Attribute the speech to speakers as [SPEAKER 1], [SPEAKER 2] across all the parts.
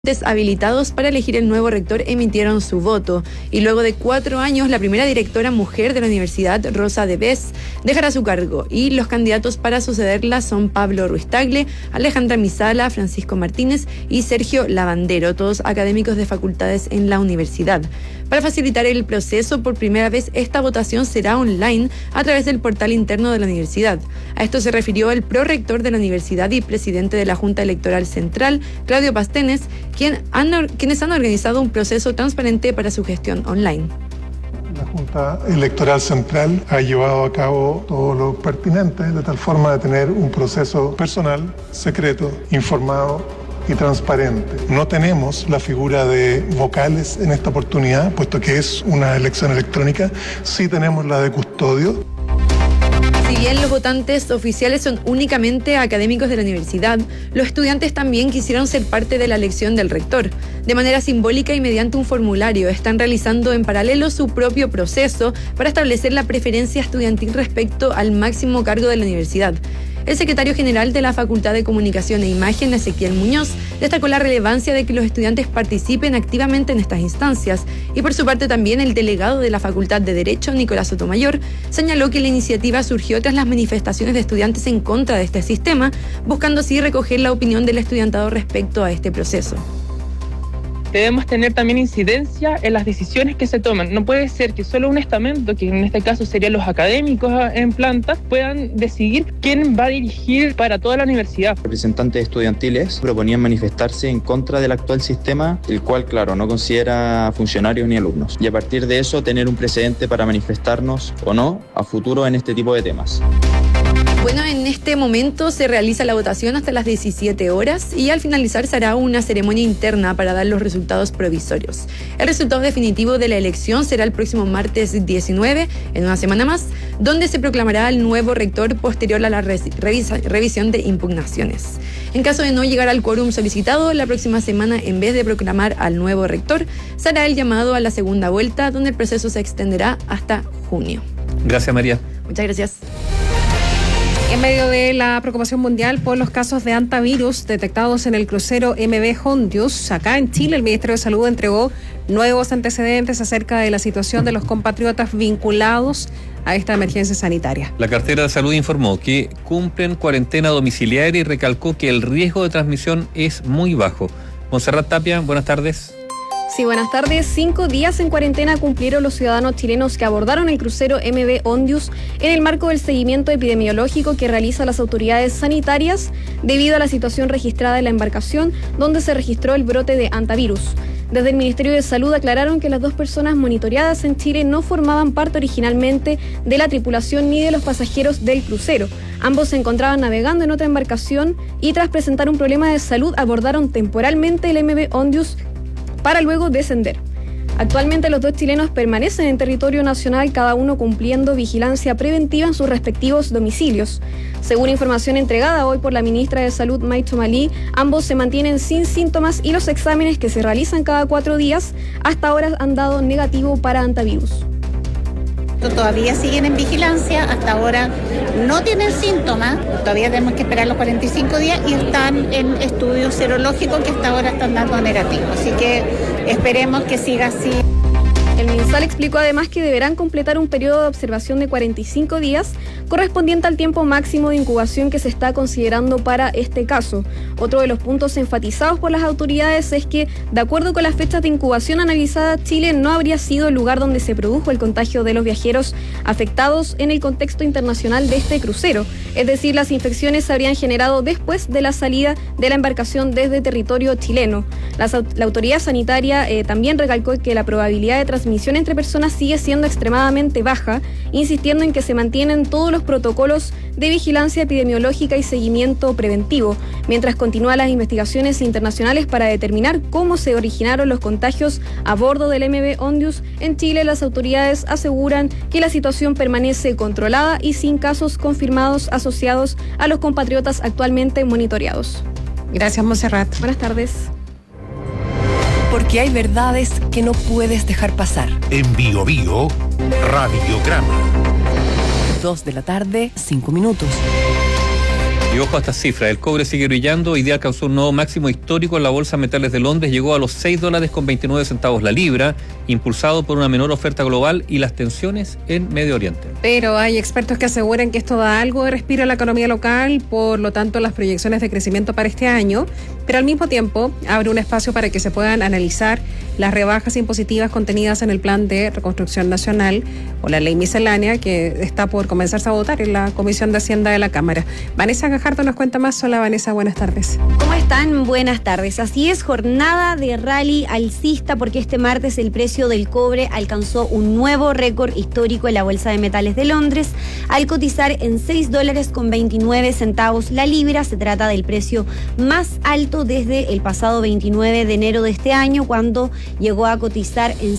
[SPEAKER 1] habilitados para elegir el nuevo rector emitieron su voto y luego de 4 años la primera directora mujer de la universidad, Rosa de Bes, dejará su cargo y los candidatos para sucederla son Pablo Ruiz Tagle, Alejandra Misala, Francisco Martínez y Sergio Lavandero, todos académicos de facultades en la universidad. Para facilitar el proceso, por primera vez esta votación será online a través del portal interno de la universidad. A esto se refirió el prorector de la universidad y presidente de la Junta Electoral Central, Claudio Pastenes, quienes han organizado un proceso transparente para su gestión online.
[SPEAKER 2] La Junta Electoral Central ha llevado a cabo todo lo pertinente de tal forma de tener un proceso personal, secreto, informado y transparente. No tenemos la figura de vocales en esta oportunidad, puesto que es una elección electrónica. Sí tenemos la de custodio.
[SPEAKER 1] Si bien los votantes oficiales son únicamente académicos de la universidad, los estudiantes también quisieron ser parte de la elección del rector. De manera simbólica y mediante un formulario, están realizando en paralelo su propio proceso para establecer la preferencia estudiantil respecto al máximo cargo de la universidad. El secretario general de la Facultad de Comunicación e Imagen, Ezequiel Muñoz, destacó la relevancia de que los estudiantes participen activamente en estas instancias y por su parte también el delegado de la Facultad de Derecho, Nicolás Sotomayor, señaló que la iniciativa surgió tras las manifestaciones de estudiantes en contra de este sistema, buscando así recoger la opinión del estudiantado respecto a este proceso.
[SPEAKER 3] Debemos tener también incidencia en las decisiones que se toman. No puede ser que solo un estamento, que en este caso serían los académicos en planta, puedan decidir quién va a dirigir para toda la universidad.
[SPEAKER 4] Representantes estudiantiles proponían manifestarse en contra del actual sistema, el cual, claro, no considera funcionarios ni alumnos. Y a partir de eso, tener un precedente para manifestarnos o no a futuro en este tipo de temas.
[SPEAKER 1] Bueno, en este momento se realiza la votación hasta las 17 horas y al finalizar se hará una ceremonia interna para dar los resultados provisorios. El resultado definitivo de la elección será el próximo martes 19, en una semana más, donde se proclamará el nuevo rector posterior a la revisión de impugnaciones. En caso de no llegar al quórum solicitado, la próxima semana, en vez de proclamar al nuevo rector, se hará el llamado a la segunda vuelta, donde el proceso se extenderá hasta junio.
[SPEAKER 5] Gracias, María.
[SPEAKER 1] Muchas gracias.
[SPEAKER 6] En medio de la preocupación mundial por los casos de hantavirus detectados en el crucero MV Hondius, acá en Chile el Ministerio de Salud entregó nuevos antecedentes acerca de la situación de los compatriotas vinculados a esta emergencia sanitaria.
[SPEAKER 5] La cartera de salud informó que cumplen cuarentena domiciliaria y recalcó que el riesgo de transmisión es muy bajo. Montserrat Tapia, buenas tardes.
[SPEAKER 7] Sí, buenas tardes. 5 días en cuarentena cumplieron los ciudadanos chilenos que abordaron el crucero MV Hondius en el marco del seguimiento epidemiológico que realizan las autoridades sanitarias debido a la situación registrada en la embarcación donde se registró el brote de hantavirus. Desde el Ministerio de Salud aclararon que las 2 personas monitoreadas en Chile no formaban parte originalmente de la tripulación ni de los pasajeros del crucero. Ambos se encontraban navegando en otra embarcación y tras presentar un problema de salud abordaron temporalmente el MV Hondius para luego descender. Actualmente los 2 chilenos permanecen en territorio nacional, cada uno cumpliendo vigilancia preventiva en sus respectivos domicilios. Según información entregada hoy por la ministra de Salud, Maicho Malí, ambos se mantienen sin síntomas y los exámenes que se realizan cada 4 días hasta ahora han dado negativo para hantavirus.
[SPEAKER 8] Todavía siguen en vigilancia, hasta ahora no tienen síntomas, todavía tenemos que esperar los 45 días y están en estudios serológicos que hasta ahora están dando negativo, así que esperemos que siga así.
[SPEAKER 7] El MinSal explicó además que deberán completar un periodo de observación de 45 días correspondiente al tiempo máximo de incubación que se está considerando para este caso. Otro de los puntos enfatizados por las autoridades es que, de acuerdo con las fechas de incubación analizadas, Chile no habría sido el lugar donde se produjo el contagio de los viajeros afectados en el contexto internacional de este crucero. Es decir, las infecciones se habrían generado después de la salida de la embarcación desde territorio chileno. La autoridad sanitaria también recalcó que la probabilidad de transmisión entre personas sigue siendo extremadamente baja, insistiendo en que se mantienen todos los protocolos de vigilancia epidemiológica y seguimiento preventivo, mientras continúan las investigaciones internacionales para determinar cómo se originaron los contagios a bordo del MV Hondius. En Chile, las autoridades aseguran que la situación permanece controlada y sin casos confirmados asociados a los compatriotas actualmente monitoreados.
[SPEAKER 6] Gracias, Montserrat.
[SPEAKER 7] Buenas tardes.
[SPEAKER 9] Porque hay verdades que no puedes dejar pasar.
[SPEAKER 10] En Bio Bio, Radiograma.
[SPEAKER 9] 2 de la tarde, 5 minutos.
[SPEAKER 5] Y ojo a estas cifras, el cobre sigue brillando, hoy día alcanzó un nuevo máximo histórico en la Bolsa de Metales de Londres, llegó a los $6.29 la libra, impulsado por una menor oferta global y las tensiones en Medio Oriente.
[SPEAKER 6] Pero hay expertos que aseguran que esto da algo de respiro a la economía local, por lo tanto las proyecciones de crecimiento para este año, pero al mismo tiempo abre un espacio para que se puedan analizar las rebajas impositivas contenidas en el Plan de Reconstrucción Nacional o la ley miscelánea que está por comenzarse a votar en la Comisión de Hacienda de la Cámara. Vanessa Gajardo nos cuenta más. Hola Vanessa, buenas tardes.
[SPEAKER 10] ¿Cómo están? Buenas tardes. Así es, jornada de rally alcista porque este martes el precio del cobre alcanzó un nuevo récord histórico en la Bolsa de Metales de Londres al cotizar en $6.29 la libra. Se trata del precio más alto desde el pasado 29 de enero de este año, cuando llegó a cotizar en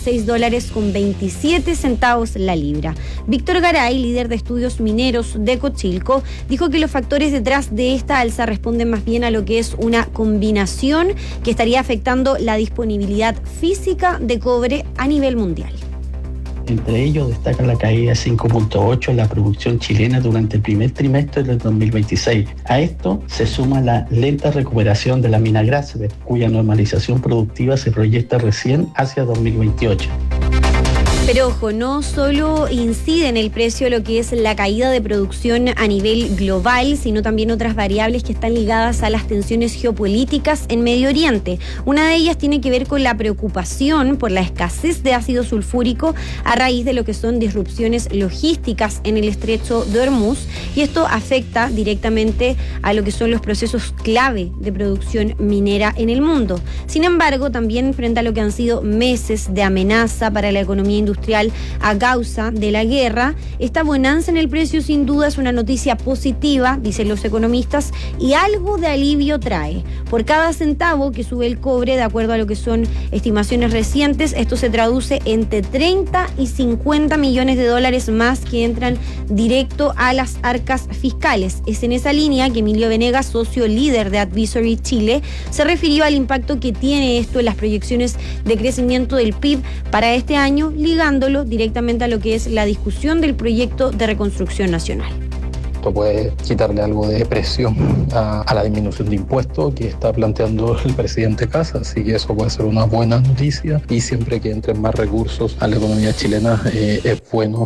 [SPEAKER 10] $6.27 la libra. Víctor Garay, líder de estudios mineros de Cochilco, dijo que los factores detrás de esta alza responden más bien a lo que es una combinación que estaría afectando la disponibilidad física de cobre a nivel mundial.
[SPEAKER 11] Entre ellos destaca la caída de 5.8 en la producción chilena durante el primer trimestre del 2026. A esto se suma la lenta recuperación de la mina Grasberg, cuya normalización productiva se proyecta recién hacia 2028.
[SPEAKER 10] Pero ojo, no solo incide en el precio lo que es la caída de producción a nivel global, sino también otras variables que están ligadas a las tensiones geopolíticas en Medio Oriente. Una de ellas tiene que ver con la preocupación por la escasez de ácido sulfúrico a raíz de lo que son disrupciones logísticas en el estrecho de Hormuz, y esto afecta directamente a lo que son los procesos clave de producción minera en el mundo. Sin embargo, también frente a lo que han sido meses de amenaza para la economía industrial a causa de la guerra, esta bonanza en el precio sin duda es una noticia positiva, dicen los economistas, y algo de alivio trae. Por cada centavo que sube el cobre, de acuerdo a lo que son estimaciones recientes, esto se traduce entre 30 y 50 millones de dólares más que entran directo a las arcas fiscales. Es en esa línea que Emilio Venegas, socio líder de Advisory Chile, se refirió al impacto que tiene esto en las proyecciones de crecimiento del PIB para este año, ligándolo directamente a lo que es la discusión del proyecto de reconstrucción nacional.
[SPEAKER 12] Esto puede quitarle algo de presión a la disminución de impuestos que está planteando el presidente Kast, así que eso puede ser una buena noticia, y siempre que entren más recursos a la economía chilena es bueno.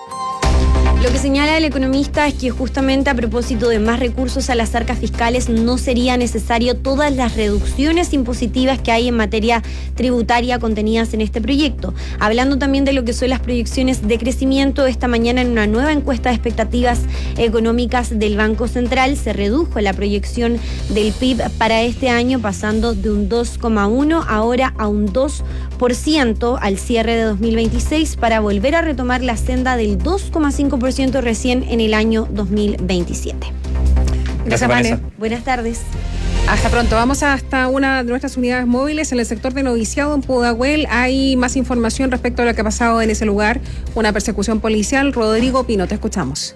[SPEAKER 10] Lo que señala el economista es que justamente a propósito de más recursos a las arcas fiscales no sería necesario todas las reducciones impositivas que hay en materia tributaria contenidas en este proyecto. Hablando también de lo que son las proyecciones de crecimiento, esta mañana en una nueva encuesta de expectativas económicas del Banco Central se redujo la proyección del PIB para este año, pasando de un 2,1 ahora a un 2% al cierre de 2026, para volver a retomar la senda del 2,5% recién en el año 2027.
[SPEAKER 6] Gracias, Vanessa.
[SPEAKER 10] Buenas tardes.
[SPEAKER 6] Hasta pronto. Vamos hasta una de nuestras unidades móviles en el sector de Noviciado, en Pudahuel. Hay más información respecto a lo que ha pasado en ese lugar. Una persecución policial. Rodrigo Pino, te escuchamos.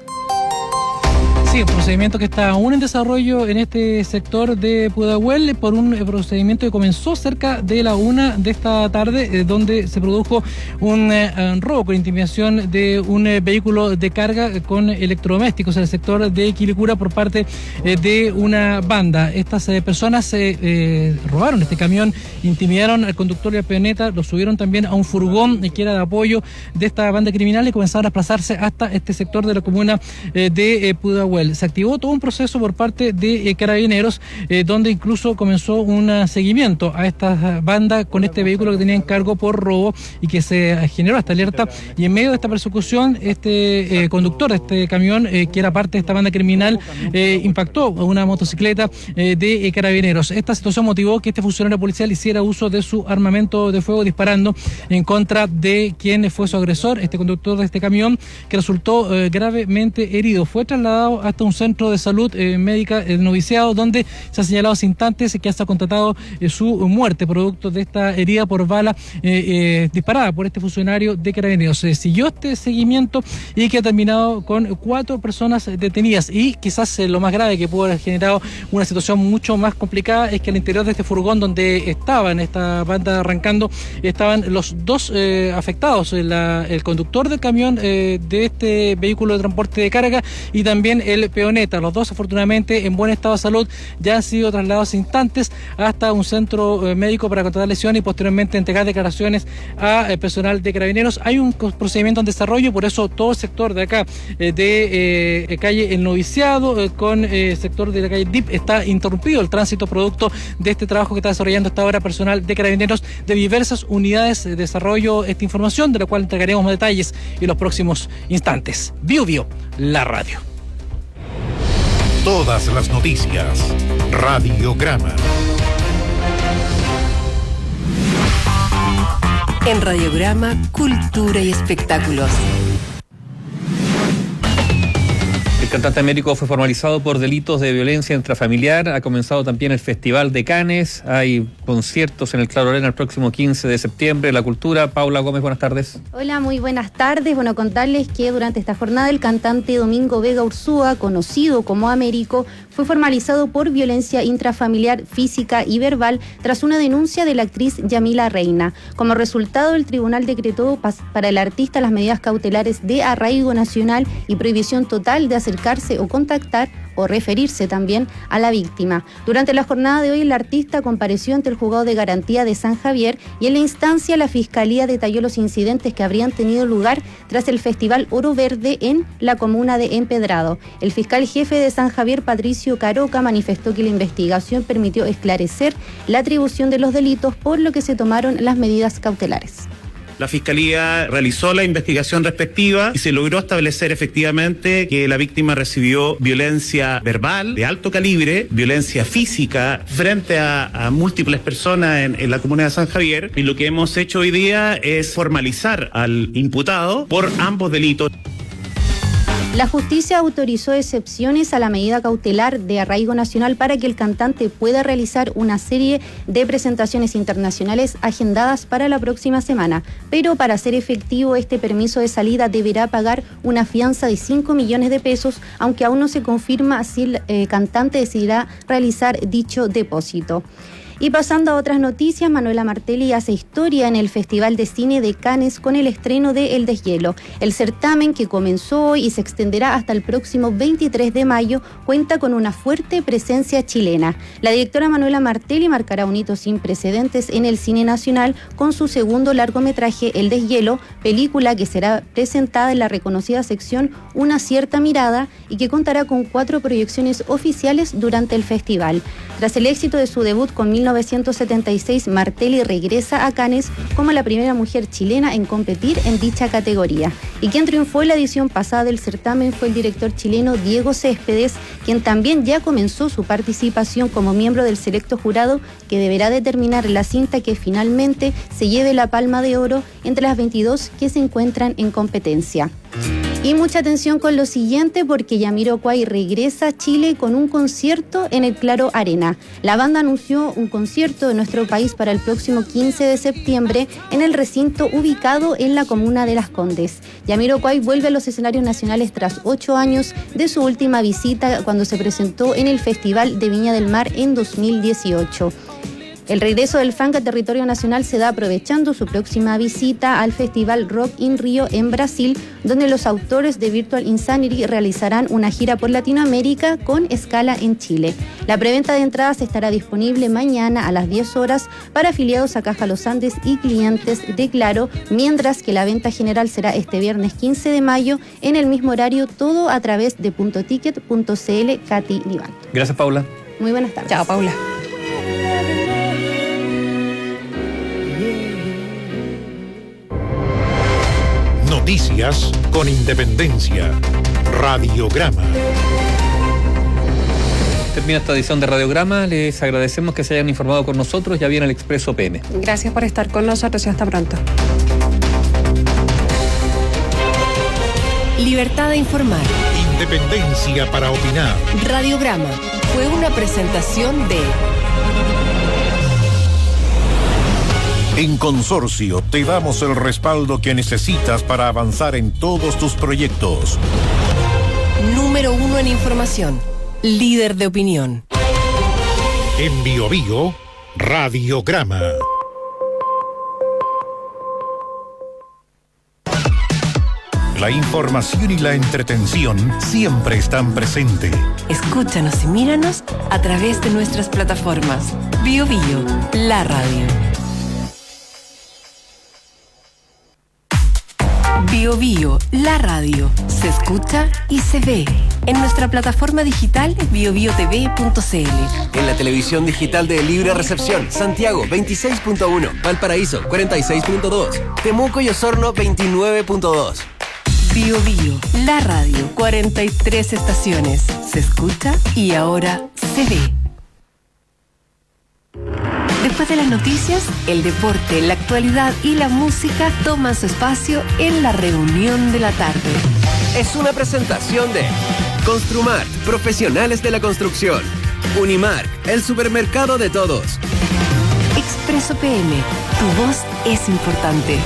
[SPEAKER 13] Sí, un procedimiento que está aún en desarrollo en este sector de Pudahuel por un procedimiento que comenzó cerca de la 1 de esta tarde, donde se produjo un robo con intimidación de un vehículo de carga con electrodomésticos en el sector de Quilicura por parte de una banda. Estas personas robaron este camión, intimidaron al conductor y al peoneta, lo subieron también a un furgón que era de apoyo de esta banda criminal y comenzaron a desplazarse hasta este sector de la comuna de Pudahuel. Se activó todo un proceso por parte de Carabineros, donde incluso comenzó un seguimiento a esta banda con este vehículo que tenía en cargo por robo y que se generó esta alerta. Y en medio de esta persecución, este conductor de este camión, que era parte de esta banda criminal, impactó a una motocicleta de Carabineros. Esta situación motivó que este funcionario policial hiciera uso de su armamento de fuego, disparando en contra de quien fue su agresor, este conductor de este camión, que resultó gravemente herido. Fue trasladado hasta un centro de salud médica de Noviciado, donde se ha señalado hace instantes que hasta ha constatado su muerte producto de esta herida por bala disparada por este funcionario de Carabineros. Siguió este seguimiento y que ha terminado con 4 personas detenidas, y quizás lo más grave que pudo haber generado una situación mucho más complicada es que al interior de este furgón donde estaban esta banda arrancando estaban los 2 afectados, el conductor del camión de este vehículo de transporte de carga y también el Peoneta. Los dos, afortunadamente, en buen estado de salud, ya han sido trasladados a instantes hasta un centro médico para constatar lesiones y posteriormente entregar declaraciones a personal de Carabineros. Hay un procedimiento en desarrollo, por eso todo el sector de acá de calle El Noviciado con sector de la calle DIP está interrumpido el tránsito producto de este trabajo que está desarrollando hasta ahora personal de Carabineros de diversas unidades de desarrollo. Esta información, de la cual entregaremos más detalles en los próximos instantes. Bio, la radio.
[SPEAKER 14] Todas las noticias. Radiograma.
[SPEAKER 9] En Radiograma, cultura y espectáculos.
[SPEAKER 5] El cantante Américo fue formalizado por delitos de violencia intrafamiliar. Ha comenzado también el Festival de Cannes. Hay conciertos en el Claro Arena el próximo 15 de septiembre. La cultura. Paula Gómez, buenas tardes.
[SPEAKER 10] Hola, muy buenas tardes. Bueno, contarles que durante esta jornada el cantante Domingo Vega Ursúa, conocido como Américo, fue formalizado por violencia intrafamiliar física y verbal tras una denuncia de la actriz Yamila Reina. Como resultado, el tribunal decretó para el artista las medidas cautelares de arraigo nacional y prohibición total de acercarse o contactar o referirse también a la víctima. Durante la jornada de hoy, el artista compareció ante el juzgado de garantía de San Javier y en la instancia la Fiscalía detalló los incidentes que habrían tenido lugar tras el Festival Oro Verde en la comuna de Empedrado. El fiscal jefe de San Javier, Patricio Caroca, manifestó que la investigación permitió esclarecer la atribución de los delitos, por lo que se tomaron las medidas cautelares.
[SPEAKER 15] La Fiscalía realizó la investigación respectiva y se logró establecer efectivamente que la víctima recibió violencia verbal de alto calibre, violencia física frente a múltiples personas en la comuna de San Javier. Y lo que hemos hecho hoy día es formalizar al imputado por ambos delitos.
[SPEAKER 10] La justicia autorizó excepciones a la medida cautelar de arraigo nacional para que el cantante pueda realizar una serie de presentaciones internacionales agendadas para la próxima semana. Pero para hacer efectivo este permiso de salida deberá pagar una fianza de 5 millones de pesos, aunque aún no se confirma si el cantante decidirá realizar dicho depósito. Y pasando a otras noticias, Manuela Martelli hace historia en el Festival de Cine de Cannes con el estreno de El Deshielo. El certamen, que comenzó hoy y se extenderá hasta el próximo 23 de mayo, cuenta con una fuerte presencia chilena. La directora Manuela Martelli marcará un hito sin precedentes en el cine nacional con su segundo largometraje, El Deshielo, película que será presentada en la reconocida sección Una Cierta Mirada y que contará con 4 proyecciones oficiales durante el festival. Tras el éxito de su debut con 1976, Martelli regresa a Cannes como la primera mujer chilena en competir en dicha categoría. Y quien triunfó en la edición pasada del certamen fue el director chileno Diego Céspedes, quien también ya comenzó su participación como miembro del selecto jurado que deberá determinar la cinta que finalmente se lleve la Palma de Oro entre las 22 que se encuentran en competencia. Y mucha atención con lo siguiente, porque Jamiroquai regresa a Chile con un concierto en el Claro Arena. La banda anunció un concierto en nuestro país para el próximo 15 de septiembre en el recinto ubicado en la comuna de Las Condes. Jamiroquai vuelve a los escenarios nacionales tras 8 años de su última visita, cuando se presentó en el Festival de Viña del Mar en 2018. El regreso del funk a territorio nacional se da aprovechando su próxima visita al Festival Rock in Rio en Brasil, donde los autores de Virtual Insanity realizarán una gira por Latinoamérica con escala en Chile. La preventa de entradas estará disponible mañana a las 10 horas para afiliados a Caja Los Andes y clientes de Claro, mientras que la venta general será este viernes 15 de mayo en el mismo horario, todo a través de .ticket.cl. Katy Nivan.
[SPEAKER 5] Gracias, Paula.
[SPEAKER 10] Muy buenas tardes.
[SPEAKER 6] Chao, Paula.
[SPEAKER 14] Noticias con independencia. Radiograma.
[SPEAKER 5] Termina esta edición de Radiograma. Les agradecemos que se hayan informado con nosotros. Ya viene el Expreso PM.
[SPEAKER 6] Gracias por estar con nosotros y hasta pronto.
[SPEAKER 9] Libertad de informar.
[SPEAKER 14] Independencia para opinar.
[SPEAKER 9] Radiograma fue una presentación de...
[SPEAKER 14] En Consorcio te damos el respaldo que necesitas para avanzar en todos tus proyectos.
[SPEAKER 9] Número 1 en información. Líder de opinión.
[SPEAKER 14] En Biobío, Radiograma. La información y la entretención siempre están presentes.
[SPEAKER 9] Escúchanos y míranos a través de nuestras plataformas. Bio Bio, la radio. Bio Bio, la radio. Se escucha y se ve. En nuestra plataforma digital biobiotv.cl.
[SPEAKER 16] En la televisión digital de Libre Recepción, Santiago 26.1, Valparaíso 46.2, Temuco y Osorno 29.2.
[SPEAKER 9] Bio Bio, la radio, 43 estaciones. Se escucha y ahora se ve. Después de las noticias, el deporte, la actualidad y la música toman su espacio en la reunión de la tarde.
[SPEAKER 16] Es una presentación de Construmart, profesionales de la construcción. Unimark, el supermercado de todos.
[SPEAKER 9] Expreso PM, tu voz es importante.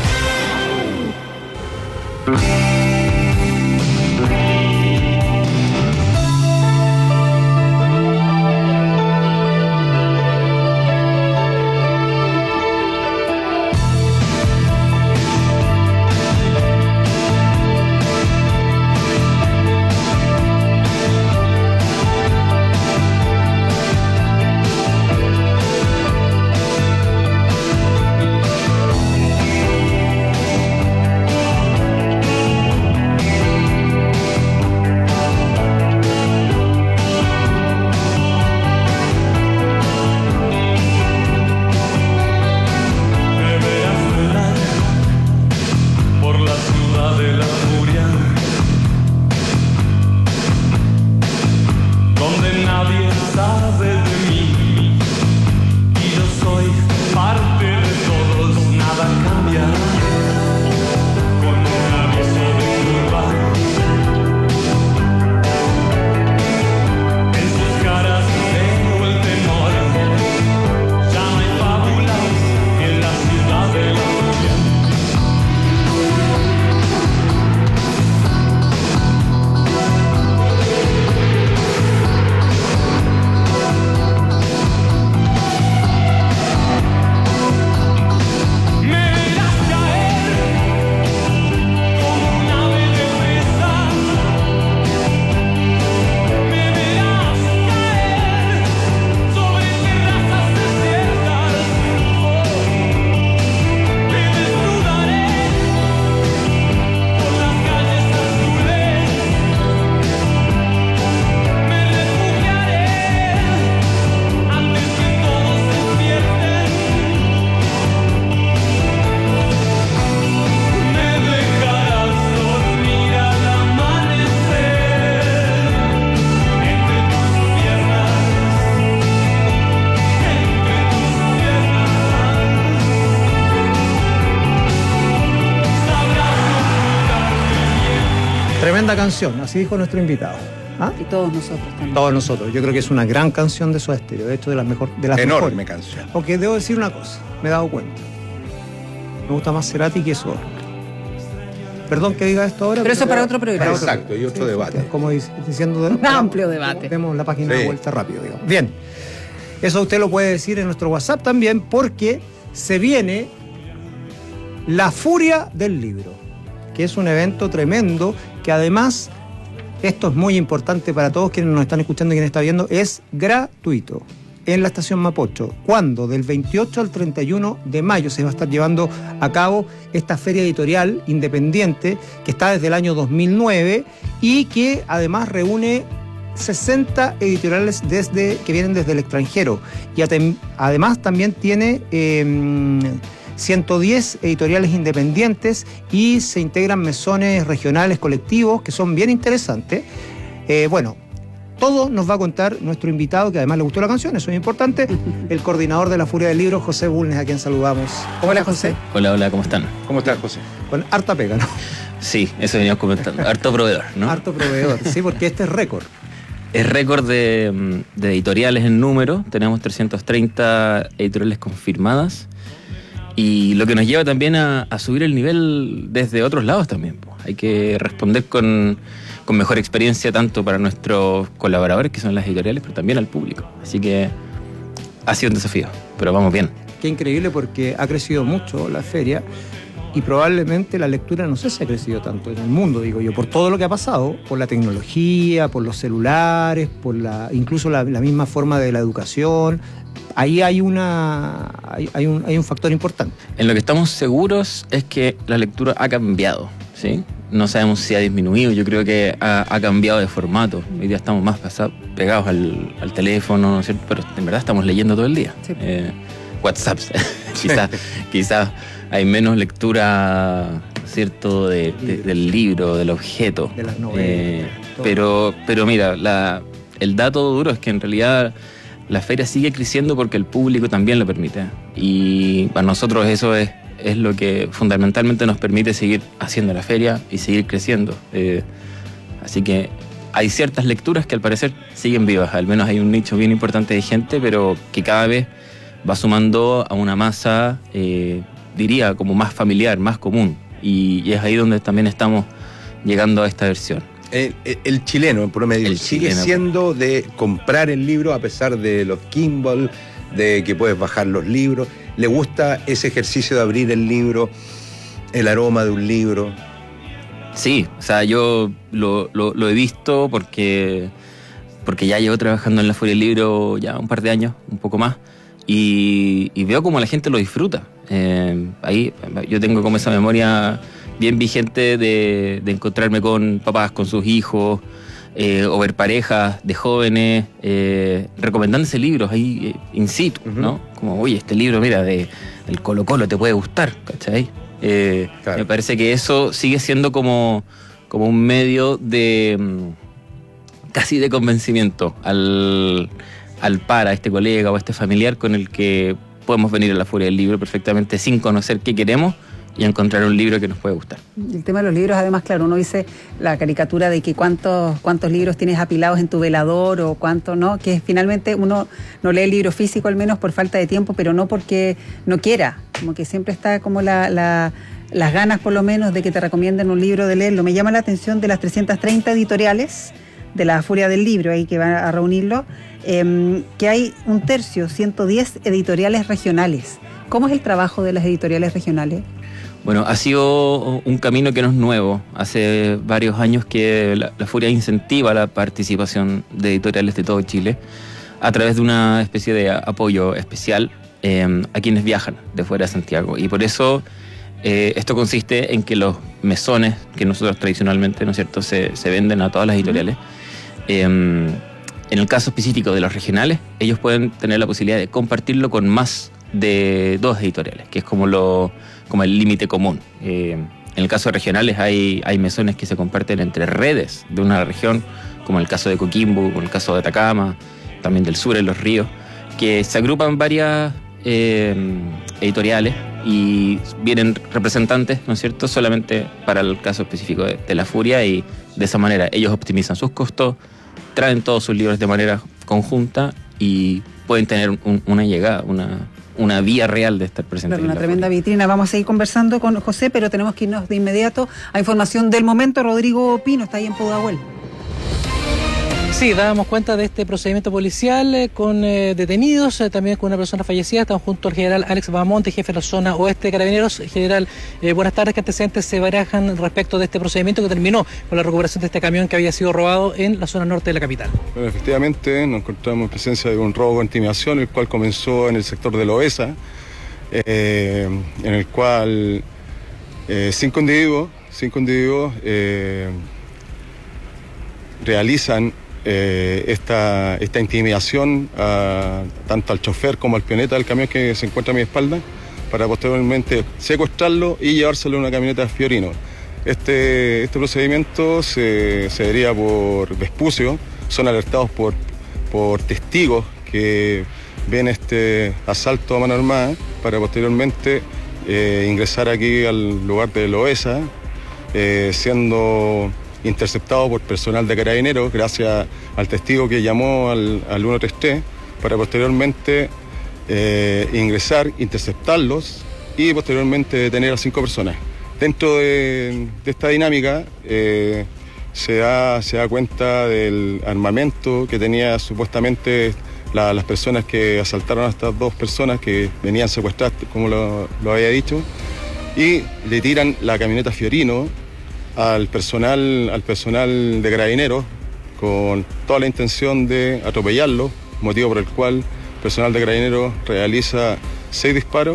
[SPEAKER 17] Tremenda canción, así dijo nuestro invitado. ¿Ah?
[SPEAKER 18] Y todos nosotros también.
[SPEAKER 17] Todos nosotros. Yo creo que es una gran canción de Soda Stereo, de hecho de las mejores.
[SPEAKER 19] Enorme canción.
[SPEAKER 17] Porque debo decir una cosa, me he dado cuenta. Me gusta más Cerati que Soda. Perdón que diga esto ahora.
[SPEAKER 18] Pero eso para otro programa.
[SPEAKER 19] Exacto, y otro debate.
[SPEAKER 17] Como diciendo...
[SPEAKER 18] Un amplio debate.
[SPEAKER 17] Demos la página de vuelta rápido, digamos. Bien, eso usted lo puede decir en nuestro WhatsApp también, porque se viene La Furia del Libro, que es un evento tremendo, que además, esto es muy importante para todos quienes nos están escuchando y quienes están viendo, es gratuito en la estación Mapocho. ¿Cuándo? Del 28 al 31 de mayo se va a estar llevando a cabo esta feria editorial independiente que está desde el año 2009 y que además reúne 60 editoriales que vienen desde el extranjero. Y además también tiene 110 editoriales independientes y se integran mesones regionales colectivos que son bien interesantes. Bueno, todo nos va a contar nuestro invitado, que además le gustó la canción, eso es importante, el coordinador de La Furia del Libro, José Bulnes, a quien saludamos. Hola, José.
[SPEAKER 20] Hola, ¿cómo están?
[SPEAKER 19] ¿Cómo estás, José?
[SPEAKER 17] Con harta pega, ¿no?
[SPEAKER 20] Sí, eso veníamos comentando. Harto proveedor, ¿no?
[SPEAKER 17] Harto proveedor, sí, porque este es récord.
[SPEAKER 20] Es récord de editoriales en número. Tenemos 330 editoriales confirmadas. Y lo que nos lleva también a subir el nivel desde otros lados también. Hay que responder con mejor experiencia tanto para nuestros colaboradores, que son las editoriales, pero también al público. Así que ha sido un desafío, pero vamos bien.
[SPEAKER 17] Qué increíble, porque ha crecido mucho la feria y probablemente la lectura no sé si ha crecido tanto en el mundo, digo yo, por todo lo que ha pasado, por la tecnología, por los celulares, por incluso la misma forma de la educación. Ahí hay un factor importante.
[SPEAKER 20] En lo que estamos seguros es que la lectura ha cambiado, ¿sí? No sabemos si ha disminuido, yo creo que ha cambiado de formato. Hoy día estamos más pegados al teléfono, ¿no es cierto? Pero en verdad estamos leyendo todo el día. Sí. WhatsApp, quizás hay menos lectura, ¿cierto? Del libro, del objeto.
[SPEAKER 17] De las novelas.
[SPEAKER 20] Pero mira, el dato duro es que en realidad la feria sigue creciendo porque el público también lo permite. Y para nosotros eso es lo que fundamentalmente nos permite seguir haciendo la feria y seguir creciendo. Así que hay ciertas lecturas que al parecer siguen vivas. Al menos hay un nicho bien importante de gente, pero que cada vez va sumando a una masa, diría, como más familiar, más común. Y es ahí donde también estamos llegando a esta versión.
[SPEAKER 19] El chileno, en promedio, sigue siendo de comprar el libro a pesar de los Kindle, de que puedes bajar los libros. ¿Le gusta ese ejercicio de abrir el libro, el aroma de un libro?
[SPEAKER 20] Sí, o sea, yo lo he visto porque ya llevo trabajando en la Feria del Libro ya un par de años, un poco más, y veo como la gente lo disfruta. Ahí yo tengo como esa memoria bien vigente de encontrarme con papás, con sus hijos, o ver parejas de jóvenes recomendándose libros ahí in situ, ¿no? Como, oye, este libro, mira, del Colo-Colo te puede gustar, ¿cachai? Claro. Me parece que eso sigue siendo como un medio de casi de convencimiento al a este colega o a este familiar con el que podemos venir a la Feria del Libro perfectamente sin conocer qué queremos y encontrar un libro que nos puede gustar.
[SPEAKER 18] El tema de los libros, además, claro, uno dice la caricatura de que cuántos libros tienes apilados en tu velador o cuántos no, que finalmente uno no lee el libro físico al menos por falta de tiempo, pero no porque no quiera, como que siempre está como las ganas por lo menos de que te recomienden un libro de leerlo. Me llama la atención de las 330 editoriales de la Feria del Libro, ahí que van a reunirlo, que hay un tercio, 110 editoriales regionales. ¿Cómo es el trabajo de las editoriales regionales?
[SPEAKER 20] Bueno, ha sido un camino que no es nuevo. Hace varios años que la Feria incentiva la participación de editoriales de todo Chile a través de una especie de apoyo especial a quienes viajan de fuera de Santiago. Y por eso esto consiste en que los mesones que nosotros tradicionalmente, ¿no es cierto?, se venden a todas las editoriales. En el caso específico de los regionales, ellos pueden tener la posibilidad de compartirlo con más de 2 editoriales, que es como el límite común. En el caso de regionales hay mesones que se comparten entre redes de una región, como el caso de Coquimbo, como el caso de Atacama, también del sur, en Los Ríos, que se agrupan varias editoriales y vienen representantes, ¿no es cierto?, solamente para el caso específico de la Feria, y de esa manera ellos optimizan sus costos, traen todos sus libros de manera conjunta y pueden tener una llegada, una vía real de estar presente.
[SPEAKER 18] Claro, una tremenda vitrina. Vamos a seguir conversando con José, pero tenemos que irnos de inmediato a información del momento. Rodrigo Pino está ahí en Pudahuel.
[SPEAKER 13] Sí, dábamos cuenta de este procedimiento policial con detenidos, también con una persona fallecida. Estamos junto al general Alex Bamonte, jefe de la zona oeste de Carabineros. General, buenas tardes. ¿Qué antecedentes se barajan respecto de este procedimiento que terminó con la recuperación de este camión que había sido robado en la zona norte de la capital?
[SPEAKER 19] Bueno, efectivamente nos encontramos en presencia de un robo con intimidación, el cual comenzó en el sector de Loesa, en el cual 5 individuos realizan esta intimidación tanto al chofer como al peoneta del camión que se encuentra a mi espalda, para posteriormente secuestrarlo y llevárselo en una camioneta Fiorino. Este procedimiento se daría por vespucio. Son alertados por testigos que ven este asalto a mano armada, para posteriormente ingresar aquí al lugar de Loesa, siendo interceptado por personal de Carabineros, gracias al testigo que llamó al 133, para posteriormente ingresar, interceptarlos y posteriormente detener a 5 personas. Dentro de esta dinámica se da cuenta del armamento que tenía supuestamente las personas que asaltaron a estas 2 personas que venían secuestradas, como lo había dicho, y le tiran la camioneta Fiorino al personal de Carabineros con toda la intención de atropellarlo, motivo por el cual el personal de Carabineros realiza 6 disparos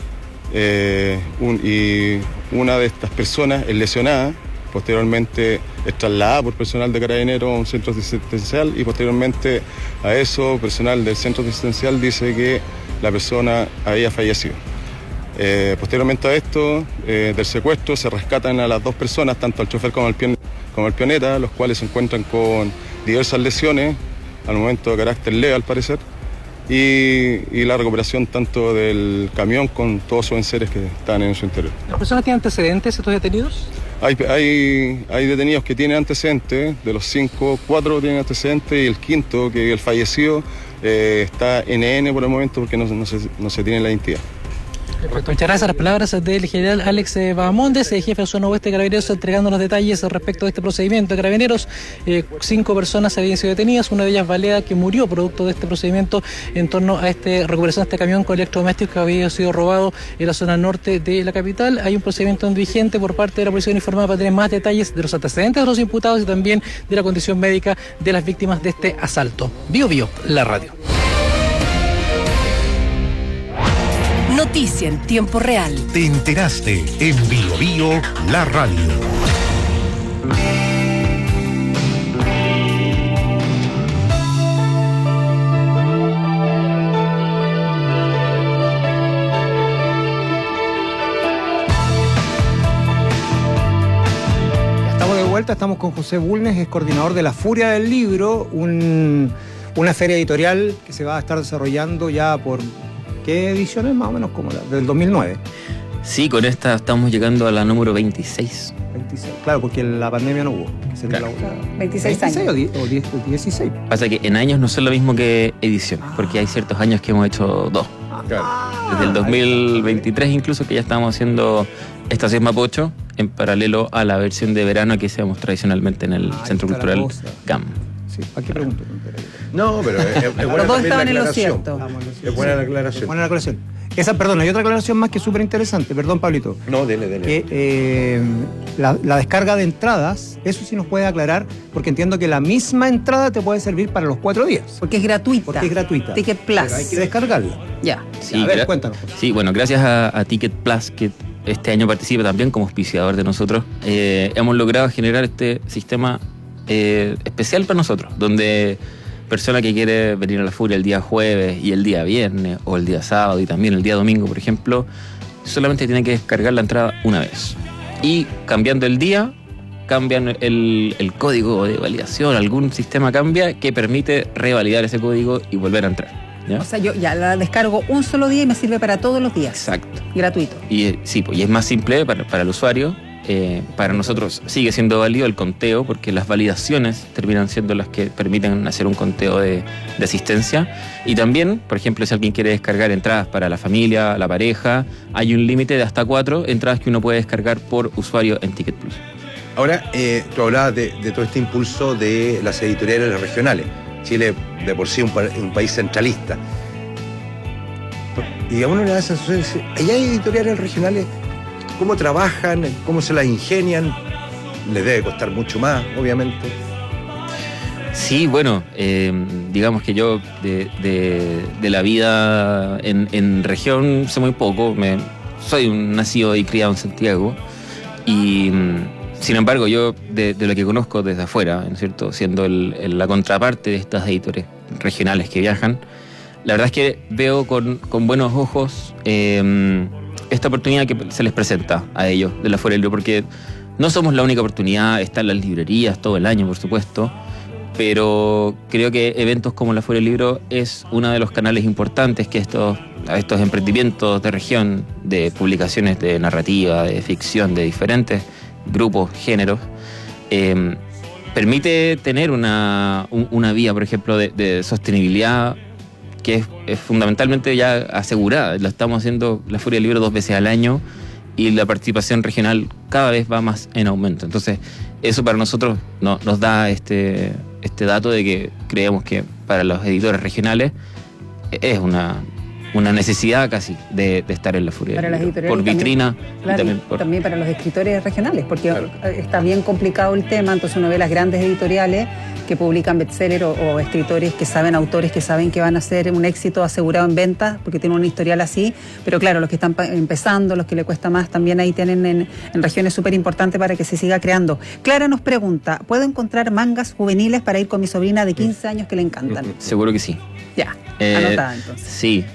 [SPEAKER 19] y una de estas personas es lesionada. Posteriormente es trasladada por personal de Carabineros a un centro asistencial y posteriormente a eso personal del centro asistencial dice que la persona había fallecido. Posteriormente a esto, del secuestro, se rescatan a las 2 personas, tanto al chofer como el pioneta, los cuales se encuentran con diversas lesiones, al momento de carácter leve al parecer, y la recuperación tanto del camión con todos sus enseres que están en su interior.
[SPEAKER 13] ¿Las personas tienen antecedentes, estos detenidos?
[SPEAKER 19] Hay detenidos que tienen antecedentes, de los 5, 4 tienen antecedentes y el quinto, que el fallecido, está NN por el momento porque no se tiene la identidad.
[SPEAKER 13] Perfecto. Muchas gracias a las palabras del general Alex Bahamondes, jefe de zona oeste de Carabineros, entregando los detalles respecto de este procedimiento de Carabineros. 5 personas habían sido detenidas, una de ellas Valeda, que murió producto de este procedimiento en torno a recuperación de este camión con electrodomésticos que había sido robado en la zona norte de la capital. Hay un procedimiento vigente por parte de la Policía Uniformada para tener más detalles de los antecedentes de los imputados y también de la condición médica de las víctimas de este asalto. Bio Bio, la radio.
[SPEAKER 9] Noticia en tiempo real.
[SPEAKER 14] Te enteraste en Bio Bio, la radio.
[SPEAKER 17] Estamos de vuelta, estamos con José Bulnes, es coordinador de La Furia del Libro, una feria editorial que se va a estar desarrollando ya por... ¿Qué ediciones más o menos como la del 2009?
[SPEAKER 20] Sí, con esta estamos llegando a la número 26.
[SPEAKER 17] 26, claro, porque la pandemia no hubo.
[SPEAKER 20] Claro.
[SPEAKER 18] 26 años.
[SPEAKER 17] ¿O 16?
[SPEAKER 20] Pasa que en años no son lo mismo que ediciones, porque hay ciertos años que hemos hecho 2.
[SPEAKER 19] Claro.
[SPEAKER 20] Desde el 2023 incluso, que ya estábamos haciendo Estación Mapocho, en paralelo a la versión de verano que hacemos tradicionalmente en el Centro Cultural GAM.
[SPEAKER 17] Sí, ¿a qué pregunto?
[SPEAKER 21] No, pero es buena
[SPEAKER 18] Los dos
[SPEAKER 21] también
[SPEAKER 18] estaban
[SPEAKER 21] la
[SPEAKER 18] en lo
[SPEAKER 21] aclaración.
[SPEAKER 18] cierto.
[SPEAKER 21] Es buena la aclaración.
[SPEAKER 17] Buena la aclaración. Perdón, hay otra aclaración más que es súper interesante. Perdón, Pablito.
[SPEAKER 21] No, dele.
[SPEAKER 17] Que la descarga de entradas, eso sí nos puede aclarar, porque entiendo que la misma entrada te puede servir para los 4 días.
[SPEAKER 18] Porque es gratuita. Ticket Plus.
[SPEAKER 17] Pero hay que descargarla.
[SPEAKER 18] Ya.
[SPEAKER 20] Sí,
[SPEAKER 17] a ver, cuéntanos.
[SPEAKER 20] Sí, bueno, gracias a Ticket Plus, que este año participa también como auspiciador de nosotros, hemos logrado generar este sistema especial para nosotros, donde persona que quiere venir a La Furia el día jueves y el día viernes o el día sábado y también el día domingo, por ejemplo, solamente tiene que descargar la entrada una vez y cambiando el día cambian el código de validación, algún sistema cambia que permite revalidar ese código y volver a entrar, ¿ya?
[SPEAKER 18] O sea, yo ya la descargo un solo día y me sirve para todos los días.
[SPEAKER 20] Exacto.
[SPEAKER 18] Gratuito.
[SPEAKER 20] Y sí, pues, y es más simple para el usuario. Para nosotros sigue siendo válido el conteo porque las validaciones terminan siendo las que permiten hacer un conteo de asistencia. Y también, por ejemplo, si alguien quiere descargar entradas para la familia, la pareja, hay un límite de hasta 4 entradas que uno puede descargar por usuario en Ticket Plus.
[SPEAKER 21] Ahora, tú hablabas de todo este impulso de las editoriales regionales. Chile, de por sí, un país centralista. Y a uno le da esa sensación de ¿hay editoriales regionales? ¿Cómo trabajan? ¿Cómo se las ingenian? Les debe costar mucho más, obviamente.
[SPEAKER 20] Sí, bueno, digamos que yo de la vida en región sé muy poco. Soy un nacido y criado en Santiago y sin embargo yo de lo que conozco desde afuera, ¿no es cierto? Siendo la contraparte de estas editores regionales que viajan, la verdad es que veo con buenos ojos esta oportunidad que se les presenta a ellos de la Furia del Libro, porque no somos la única oportunidad, están las librerías todo el año, por supuesto, pero creo que eventos como la Furia del Libro es uno de los canales importantes que estos emprendimientos de región, de publicaciones de narrativa, de ficción, de diferentes grupos, géneros, permite tener una vía, por ejemplo, de sostenibilidad que es fundamentalmente ya asegurada. Lo estamos haciendo la Furia del Libro 2 veces al año y la participación regional cada vez va más en aumento. Entonces, eso para nosotros nos da este dato de que creemos que para los editores regionales es una una necesidad casi de estar en la Furia
[SPEAKER 18] Para
[SPEAKER 20] del
[SPEAKER 18] las
[SPEAKER 20] Libro.
[SPEAKER 18] editoriales
[SPEAKER 20] Por vitrina
[SPEAKER 18] también, claro,
[SPEAKER 20] y también por...
[SPEAKER 18] también para los escritores regionales, porque está bien complicado el tema, entonces uno ve las grandes editoriales que publican bestseller o escritores que saben, autores que saben que van a ser un éxito asegurado en ventas, porque tienen un historial así, pero claro, los que están empezando, los que le cuesta más, también ahí tienen en regiones súper importantes para que se siga creando. Clara nos pregunta, ¿puedo encontrar mangas juveniles para ir con mi sobrina de 15 años que le encantan?
[SPEAKER 20] Seguro que sí.
[SPEAKER 18] Ya, anotada entonces.
[SPEAKER 20] Sí,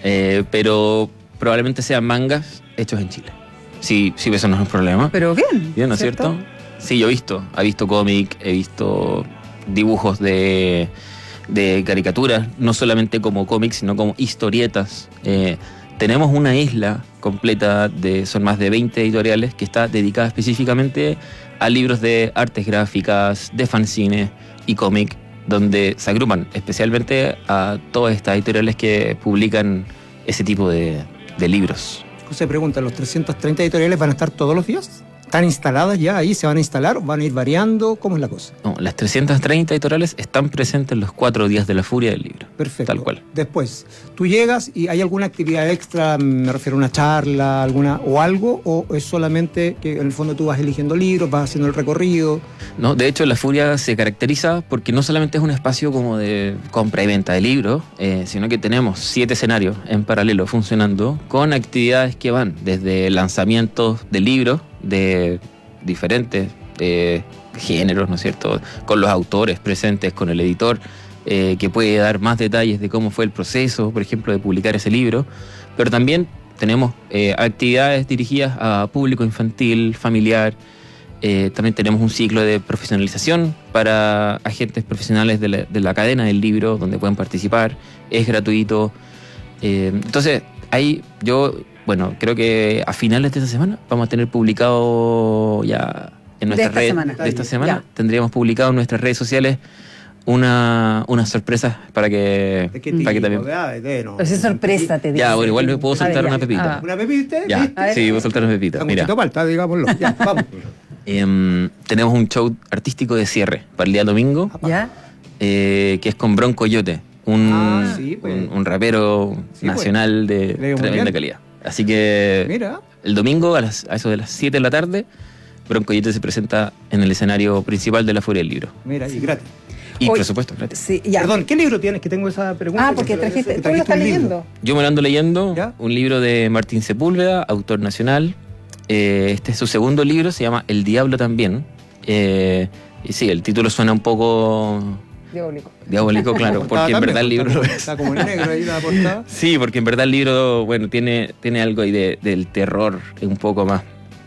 [SPEAKER 20] pero probablemente sean mangas hechos en Chile. Sí, eso no es un problema.
[SPEAKER 18] Pero bien.
[SPEAKER 20] Bien, ¿no es cierto? Sí, yo he visto cómic, he visto dibujos de caricaturas, no solamente como cómics, sino como historietas. Tenemos una isla completa, son más de 20 editoriales, que está dedicada específicamente a libros de artes gráficas, de fanzines y cómic, donde se agrupan especialmente a todas estas editoriales que publican ese tipo de libros.
[SPEAKER 17] José pregunta, ¿los 330 editoriales van a estar todos los días? ¿Están instaladas ya ahí? ¿Se van a instalar? ¿Van a ir variando? ¿Cómo es la cosa?
[SPEAKER 20] No, las 330 editoriales están presentes los 4 días de la Furia del Libro.
[SPEAKER 17] Perfecto.
[SPEAKER 20] Tal cual.
[SPEAKER 17] Después, tú llegas y hay alguna actividad extra, me refiero a una charla, o algo, o es solamente que en el fondo tú vas eligiendo libros, vas haciendo el recorrido.
[SPEAKER 20] No, de hecho la Furia se caracteriza porque no solamente es un espacio como de compra y venta de libros, sino que tenemos 7 escenarios en paralelo funcionando con actividades que van desde lanzamientos de libros de diferentes géneros, ¿no es cierto?, con los autores presentes, con el editor, que puede dar más detalles de cómo fue el proceso, por ejemplo, de publicar ese libro, pero también tenemos actividades dirigidas a público infantil, familiar. También tenemos un ciclo de profesionalización para agentes profesionales de la cadena del libro, donde pueden participar, es gratuito. Entonces, ahí creo que a finales de esta semana vamos a tener publicado ya en nuestras redes de esta semana, tendríamos publicado en nuestras redes sociales unas sorpresas para que también...
[SPEAKER 18] Pero es sorpresa, te digo.
[SPEAKER 20] Ya, bueno, igual me puedo soltar una pepita.
[SPEAKER 17] ¿Una pepita?
[SPEAKER 20] Ya, sí, voy a soltar una pepita. Mira.
[SPEAKER 17] Falta, digámoslo. Ya, vamos.
[SPEAKER 20] Tenemos un show artístico de cierre para el día domingo, que es con Bron Coyote, un rapero nacional de tremenda calidad. Así que el domingo a eso de las 7 de la tarde, Bron Coyote se presenta en el escenario principal de la Furia del Libro.
[SPEAKER 17] Mira, y gratis.
[SPEAKER 20] Y por supuesto, gratis.
[SPEAKER 18] Sí, ya.
[SPEAKER 17] Perdón, ¿qué libro tienes? Que tengo esa pregunta.
[SPEAKER 18] Porque trajiste, ¿tú lo estás leyendo?
[SPEAKER 20] Yo me lo ando leyendo, un libro de Martín Sepúlveda, autor nacional. Este es su segundo libro, se llama El Diablo también. Y sí, el título suena un poco... Diabólico, claro, porque en verdad el libro lo es.
[SPEAKER 17] Está como en negro ahí la portada.
[SPEAKER 20] Sí, porque en verdad el libro, tiene algo ahí del terror un poco más.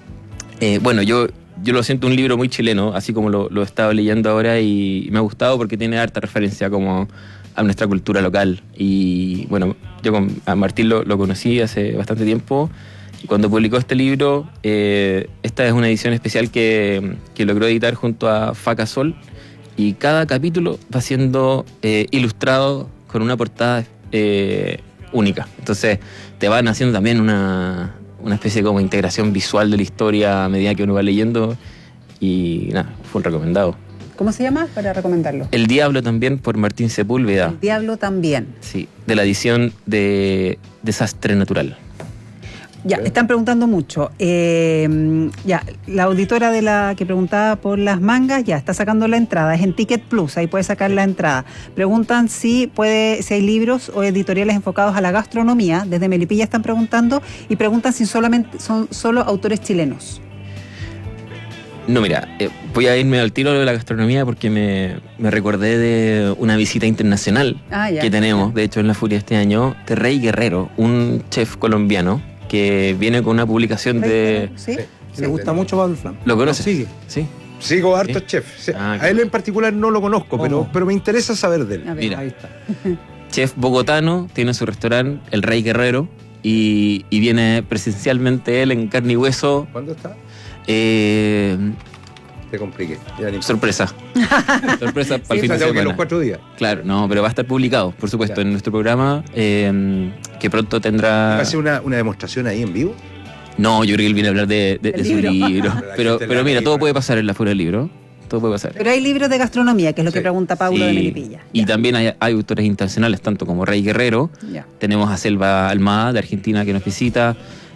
[SPEAKER 20] Yo lo siento un libro muy chileno, así como lo he estado leyendo ahora, y me ha gustado porque tiene harta referencia como a nuestra cultura local. Y yo a Martín lo conocí hace bastante tiempo, y cuando publicó este libro, esta es una edición especial que logró editar junto a Faca Sol, y cada capítulo va siendo ilustrado con una portada única. Entonces te van haciendo también una especie de como integración visual de la historia a medida que uno va leyendo, y fue un recomendado.
[SPEAKER 18] ¿Cómo se llama? Para recomendarlo.
[SPEAKER 20] El Diablo también, por Martín Sepúlveda.
[SPEAKER 18] El Diablo también.
[SPEAKER 20] Sí, de la edición de Desastre Natural.
[SPEAKER 18] Ya, están preguntando mucho. Ya, la auditora de la que preguntaba por las mangas ya está sacando la entrada. Es en Ticket Plus, ahí puede sacar la entrada. Preguntan si hay libros o editoriales enfocados a la gastronomía. Desde Melipilla están preguntando, y preguntan si solamente son solo autores chilenos.
[SPEAKER 20] No, mira, voy a irme al tiro de la gastronomía porque me recordé de una visita internacional que tenemos, de hecho, en la Furia este año, de Rey Guerrero, un chef colombiano que viene con una publicación de...
[SPEAKER 17] ¿Sí? Le gusta mucho Pablo Flam.
[SPEAKER 20] ¿Lo conoces?
[SPEAKER 17] Sigue.
[SPEAKER 20] Sí.
[SPEAKER 21] Sigo harto chef. A él en particular no lo conozco, pero me interesa saber de él.
[SPEAKER 20] Mira,
[SPEAKER 17] ahí está.
[SPEAKER 20] Chef bogotano, tiene su restaurante, El Rey Guerrero, y viene presencialmente él en carne y hueso.
[SPEAKER 21] ¿Cuándo está?
[SPEAKER 20] Te
[SPEAKER 21] compliqué.
[SPEAKER 20] Sorpresa. Sorpresa para el fin de semana.
[SPEAKER 21] Que los 4 días.
[SPEAKER 20] Claro, no, pero va a estar publicado, por supuesto, en nuestro programa, que pronto tendrá...
[SPEAKER 21] ¿Va a ser una demostración ahí en vivo?
[SPEAKER 20] No, yo creo que él viene a hablar de su libro. Pero mira, todo puede pasar en la Furia del Libro. todo puede pasar.
[SPEAKER 18] Pero hay libros de gastronomía, que es lo que pregunta Paulo de Melipilla.
[SPEAKER 20] Y también hay autores internacionales, tanto como Rey Guerrero.
[SPEAKER 18] Ya.
[SPEAKER 20] Tenemos a Selva Almada, de Argentina, que nos visita.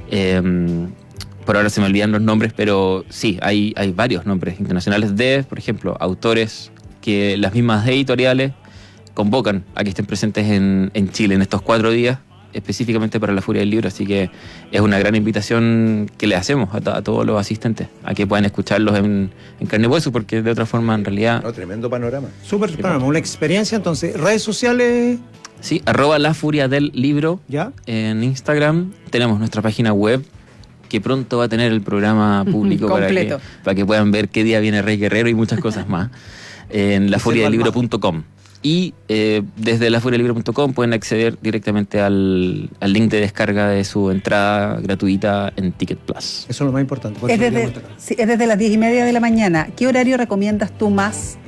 [SPEAKER 20] Por ahora se me olvidan los nombres, pero sí, hay varios nombres internacionales de, por ejemplo, autores que las mismas editoriales convocan a que estén presentes en Chile en estos 4 días, específicamente para la Furia del Libro, así que es una gran invitación que le hacemos a todos los asistentes, a que puedan escucharlos en carne y hueso, porque de otra forma en realidad...
[SPEAKER 21] Tremendo panorama.
[SPEAKER 17] Súper panorama, una experiencia. Entonces, redes sociales...
[SPEAKER 20] Sí, @LaFuriaDelLibro.
[SPEAKER 17] ¿Ya?
[SPEAKER 20] En Instagram. Tenemos nuestra página web, que pronto va a tener el programa público para que puedan ver qué día viene Rey Guerrero y muchas cosas más, en lafuriadelibro.com. Y desde lafuriadelibro.com pueden acceder directamente al link de descarga de su entrada gratuita en Ticket Plus.
[SPEAKER 17] Eso es lo más importante.
[SPEAKER 18] Es desde las 10:30 de la mañana. ¿Qué horario recomiendas tú más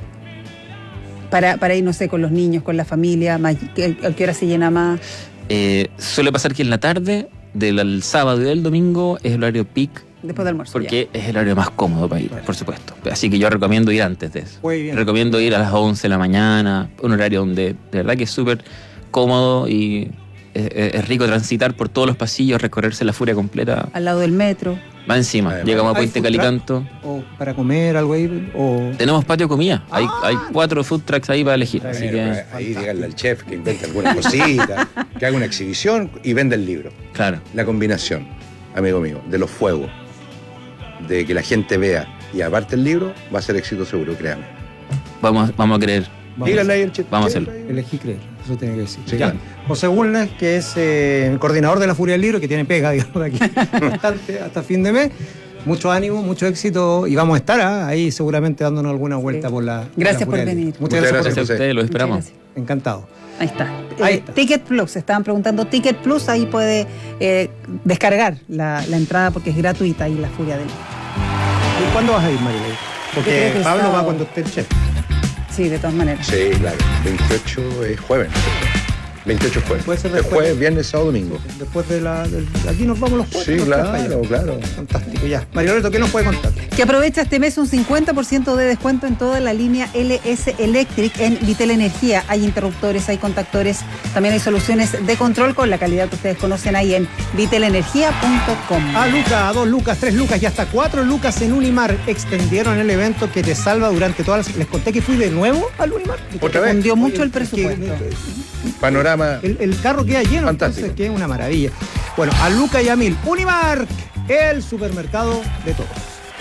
[SPEAKER 18] para ir, no sé, con los niños, con la familia? ¿A qué hora se llena más?
[SPEAKER 20] Suele pasar que en la tarde del sábado y del domingo es el horario peak.
[SPEAKER 18] Después del almuerzo.
[SPEAKER 20] Porque es el horario más cómodo para ir, por supuesto. Así que yo recomiendo ir antes de eso.
[SPEAKER 17] Muy bien.
[SPEAKER 20] Recomiendo ir a las 11 de la mañana, un horario donde de verdad que es súper cómodo y es rico transitar por todos los pasillos, recorrerse la Furia completa.
[SPEAKER 18] Al lado del metro.
[SPEAKER 20] Va encima, llegamos a Puente Calicanto.
[SPEAKER 17] ¿O para comer algo ahí? O...
[SPEAKER 20] Tenemos patio de comida, hay 4 food trucks ahí para elegir. Así que...
[SPEAKER 21] Ahí díganle al chef que invente alguna cosita, que haga una exhibición y venda el libro.
[SPEAKER 20] Claro.
[SPEAKER 21] La combinación, amigo mío, de los fuegos, de que la gente vea y aparte el libro, va a ser éxito seguro, créame.
[SPEAKER 20] Vamos a creer.
[SPEAKER 21] Díganle ahí al chef.
[SPEAKER 20] Vamos a hacerlo.
[SPEAKER 17] Elegí creer, eso tiene que decir.
[SPEAKER 21] Sí,
[SPEAKER 17] ya.
[SPEAKER 21] claro.
[SPEAKER 17] José Bulnes, que es coordinador de la Furia del Libro, que tiene pega, digamos, de aquí bastante hasta fin de mes. Mucho ánimo, mucho éxito y vamos a estar ahí seguramente dándonos alguna vuelta por la...
[SPEAKER 18] Gracias por venir.
[SPEAKER 17] Muchas gracias
[SPEAKER 20] a ustedes, los esperamos.
[SPEAKER 17] Encantado.
[SPEAKER 18] Ahí está. Ticket Plus, estaban preguntando Ticket Plus, ahí puede descargar la entrada porque es gratuita ahí la Furia del Libro.
[SPEAKER 17] ¿Y cuándo vas a ir, Marilei? Porque Pablo va cuando esté el chef.
[SPEAKER 18] Sí, de todas maneras.
[SPEAKER 21] Sí, claro. 28 es jueves. 28 es jueves.
[SPEAKER 17] Puede ser
[SPEAKER 21] después.
[SPEAKER 17] después.
[SPEAKER 21] Jueves, viernes, sábado, domingo.
[SPEAKER 17] Después de aquí nos vamos los jueves.
[SPEAKER 21] Sí, claro.
[SPEAKER 17] Fantástico, ya. María Loreto, ¿qué nos puede contar?
[SPEAKER 18] Que aprovecha este mes un 50% de descuento en toda la línea LS Electric en Vitel Energía. Hay interruptores, hay contactores, también hay soluciones de control con la calidad que ustedes conocen ahí en vitelenergia.com.
[SPEAKER 17] A lucas, a 2 lucas, 3 lucas y hasta 4 lucas en Unimar. Extendieron el evento que te salva durante todas las... Les conté que fui de nuevo al Unimar.
[SPEAKER 21] ¿Otra vez?
[SPEAKER 18] Hundió mucho el presupuesto.
[SPEAKER 21] Panorama.
[SPEAKER 17] El carro queda lleno,
[SPEAKER 21] fantástico.
[SPEAKER 17] Entonces que es una maravilla. Bueno, a Luca y a Mil. Unimark, el supermercado de todos.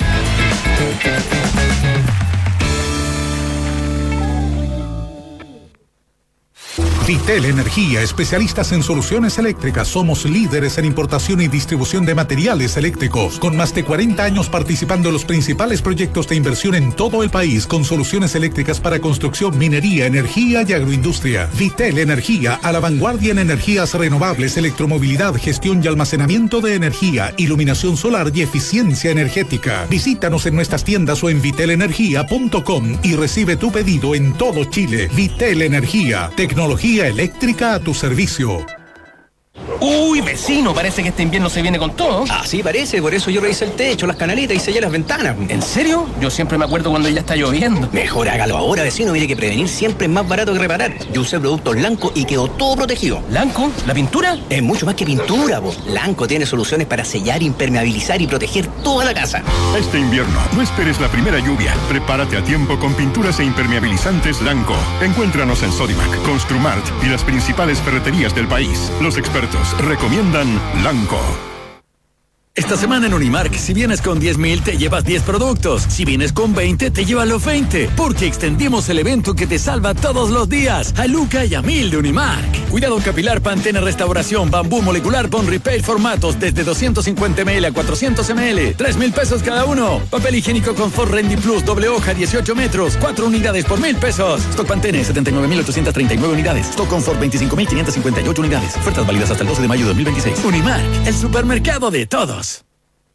[SPEAKER 2] Vitel Energía, especialistas en soluciones eléctricas. Somos líderes en importación y distribución de materiales eléctricos, con más de 40 años participando en los principales proyectos de inversión en todo el país, con soluciones eléctricas para construcción, minería, energía y agroindustria. Vitel Energía, a la vanguardia en energías renovables, electromovilidad, gestión y almacenamiento de energía, iluminación solar y eficiencia energética. Visítanos en nuestras tiendas o en vitelenergia.com y recibe tu pedido en todo Chile. Vitel Energía, tecnología eléctrica a tu servicio.
[SPEAKER 22] Uy, vecino, parece que este invierno se viene con todo. Ah, sí, parece, por eso yo revisé el techo, las canaletas y sellé las ventanas. ¿En serio? Yo siempre me acuerdo cuando ya está lloviendo. Mejor hágalo ahora, vecino, mire que prevenir siempre es más barato que reparar. Yo usé productos Lanco y quedó todo protegido. ¿Lanco? ¿La pintura? Es mucho más que pintura, po. Lanco tiene soluciones para sellar, impermeabilizar y proteger toda la casa.
[SPEAKER 23] Este invierno, no esperes la primera lluvia. Prepárate a tiempo con pinturas e impermeabilizantes Lanco. Encuéntranos en Sodimac, Construmart y las principales ferreterías del país. Los expertos recomiendan Lanco.
[SPEAKER 24] Esta semana en Unimark, si vienes con 10,000 te llevas 10 productos. Si vienes con 20 te llevas los 20. Porque extendimos el evento que te salva todos los días. A Luca y a 1000 de Unimark. Cuidado capilar Pantene Restauración, bambú molecular Bond Repair formatos desde 250 ml a 400 ml. 3,000 pesos cada uno. Papel higiénico Confort Rendy Plus doble hoja 18 metros. 4 unidades por 1,000 pesos. Stock Pantene 79,839 unidades. Stock Confort 25,558 unidades. Ofertas válidas hasta el 12 de mayo de 2026. Unimark, el supermercado de todos.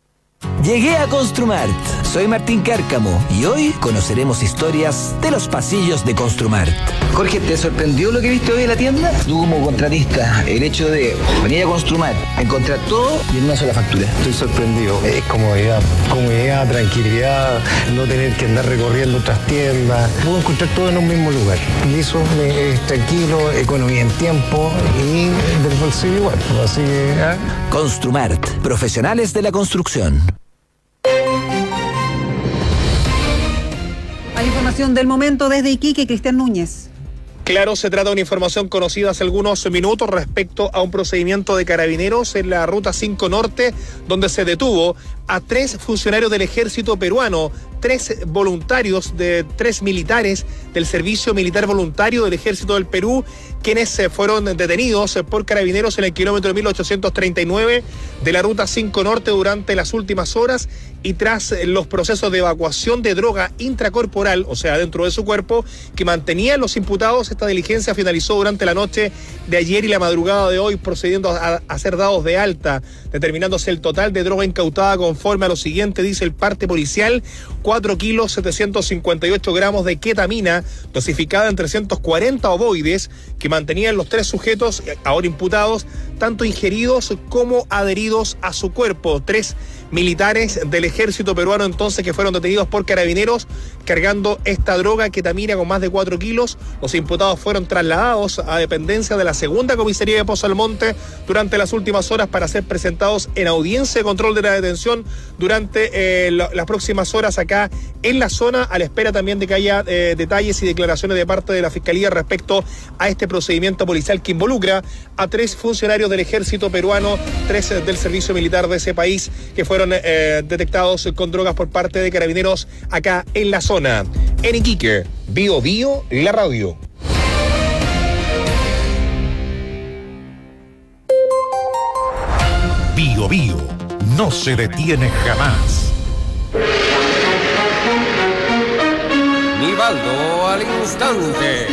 [SPEAKER 1] Llegué a Construmart. Soy Martín Cárcamo y hoy conoceremos historias de los pasillos de Construmart. Jorge, ¿te sorprendió lo que viste hoy en la tienda? Tú como contratista, el hecho de venir a Construmart, encontrar todo y en una sola factura.
[SPEAKER 3] Estoy sorprendido. Es comodidad, tranquilidad, no tener que andar recorriendo otras tiendas. Puedo encontrar todo en un mismo lugar. Y eso es tranquilo, economía en tiempo y del bolsillo igual. Así que...
[SPEAKER 1] Construmart, profesionales de la construcción.
[SPEAKER 18] Hay información del momento desde Iquique, Cristian Núñez.
[SPEAKER 4] Claro, se trata de una información conocida hace algunos minutos respecto a un procedimiento de carabineros en la Ruta 5 Norte, donde se detuvo a 3 funcionarios del ejército peruano, 3 voluntarios, 3 militares del Servicio Militar Voluntario del Ejército del Perú, quienes fueron detenidos por carabineros en el kilómetro 1839 de la Ruta 5 Norte durante las últimas horas y tras los procesos de evacuación de droga intracorporal, o sea, dentro de su cuerpo, que mantenían los imputados. Esta diligencia finalizó durante la noche de ayer y la madrugada de hoy, procediendo a ser dados de alta, determinándose el total de droga incautada conforme a lo siguiente, dice el parte policial: 4 kilos 758 gramos de ketamina, dosificada en 340 ovoides, que mantenían los 3 sujetos, ahora imputados, tanto ingeridos como adheridos a su cuerpo. 3 militares del ejército peruano entonces que fueron detenidos por carabineros cargando esta droga ketamina con más de 4 kilos. Los imputados fueron trasladados a dependencia de la segunda comisaría de Pozo Almonte durante las últimas horas para ser presentados en audiencia de control de la detención durante las próximas horas acá en la zona, a la espera también de que haya detalles y declaraciones de parte de la Fiscalía respecto a este procedimiento policial que involucra a 3 funcionarios del ejército peruano, 3 del servicio militar de ese país, que fueron detectados con drogas por parte de carabineros acá en la zona. En Iquique, Bio Bio, la radio.
[SPEAKER 2] Bio Bio no se detiene jamás.
[SPEAKER 8] Nivaldo al instante.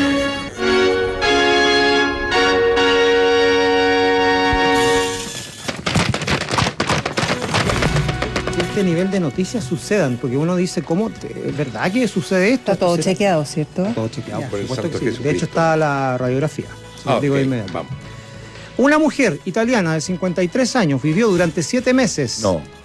[SPEAKER 17] Este nivel de noticias sucedan, porque uno dice, ¿cómo? ¿Es verdad que sucede esto?
[SPEAKER 18] Está todo chequeado, ¿cierto?
[SPEAKER 17] Todo chequeado, por
[SPEAKER 21] supuesto que sí.
[SPEAKER 17] De hecho está la radiografía. Digo de inmediato. Vamos. Una mujer italiana de 53 años vivió durante 7 meses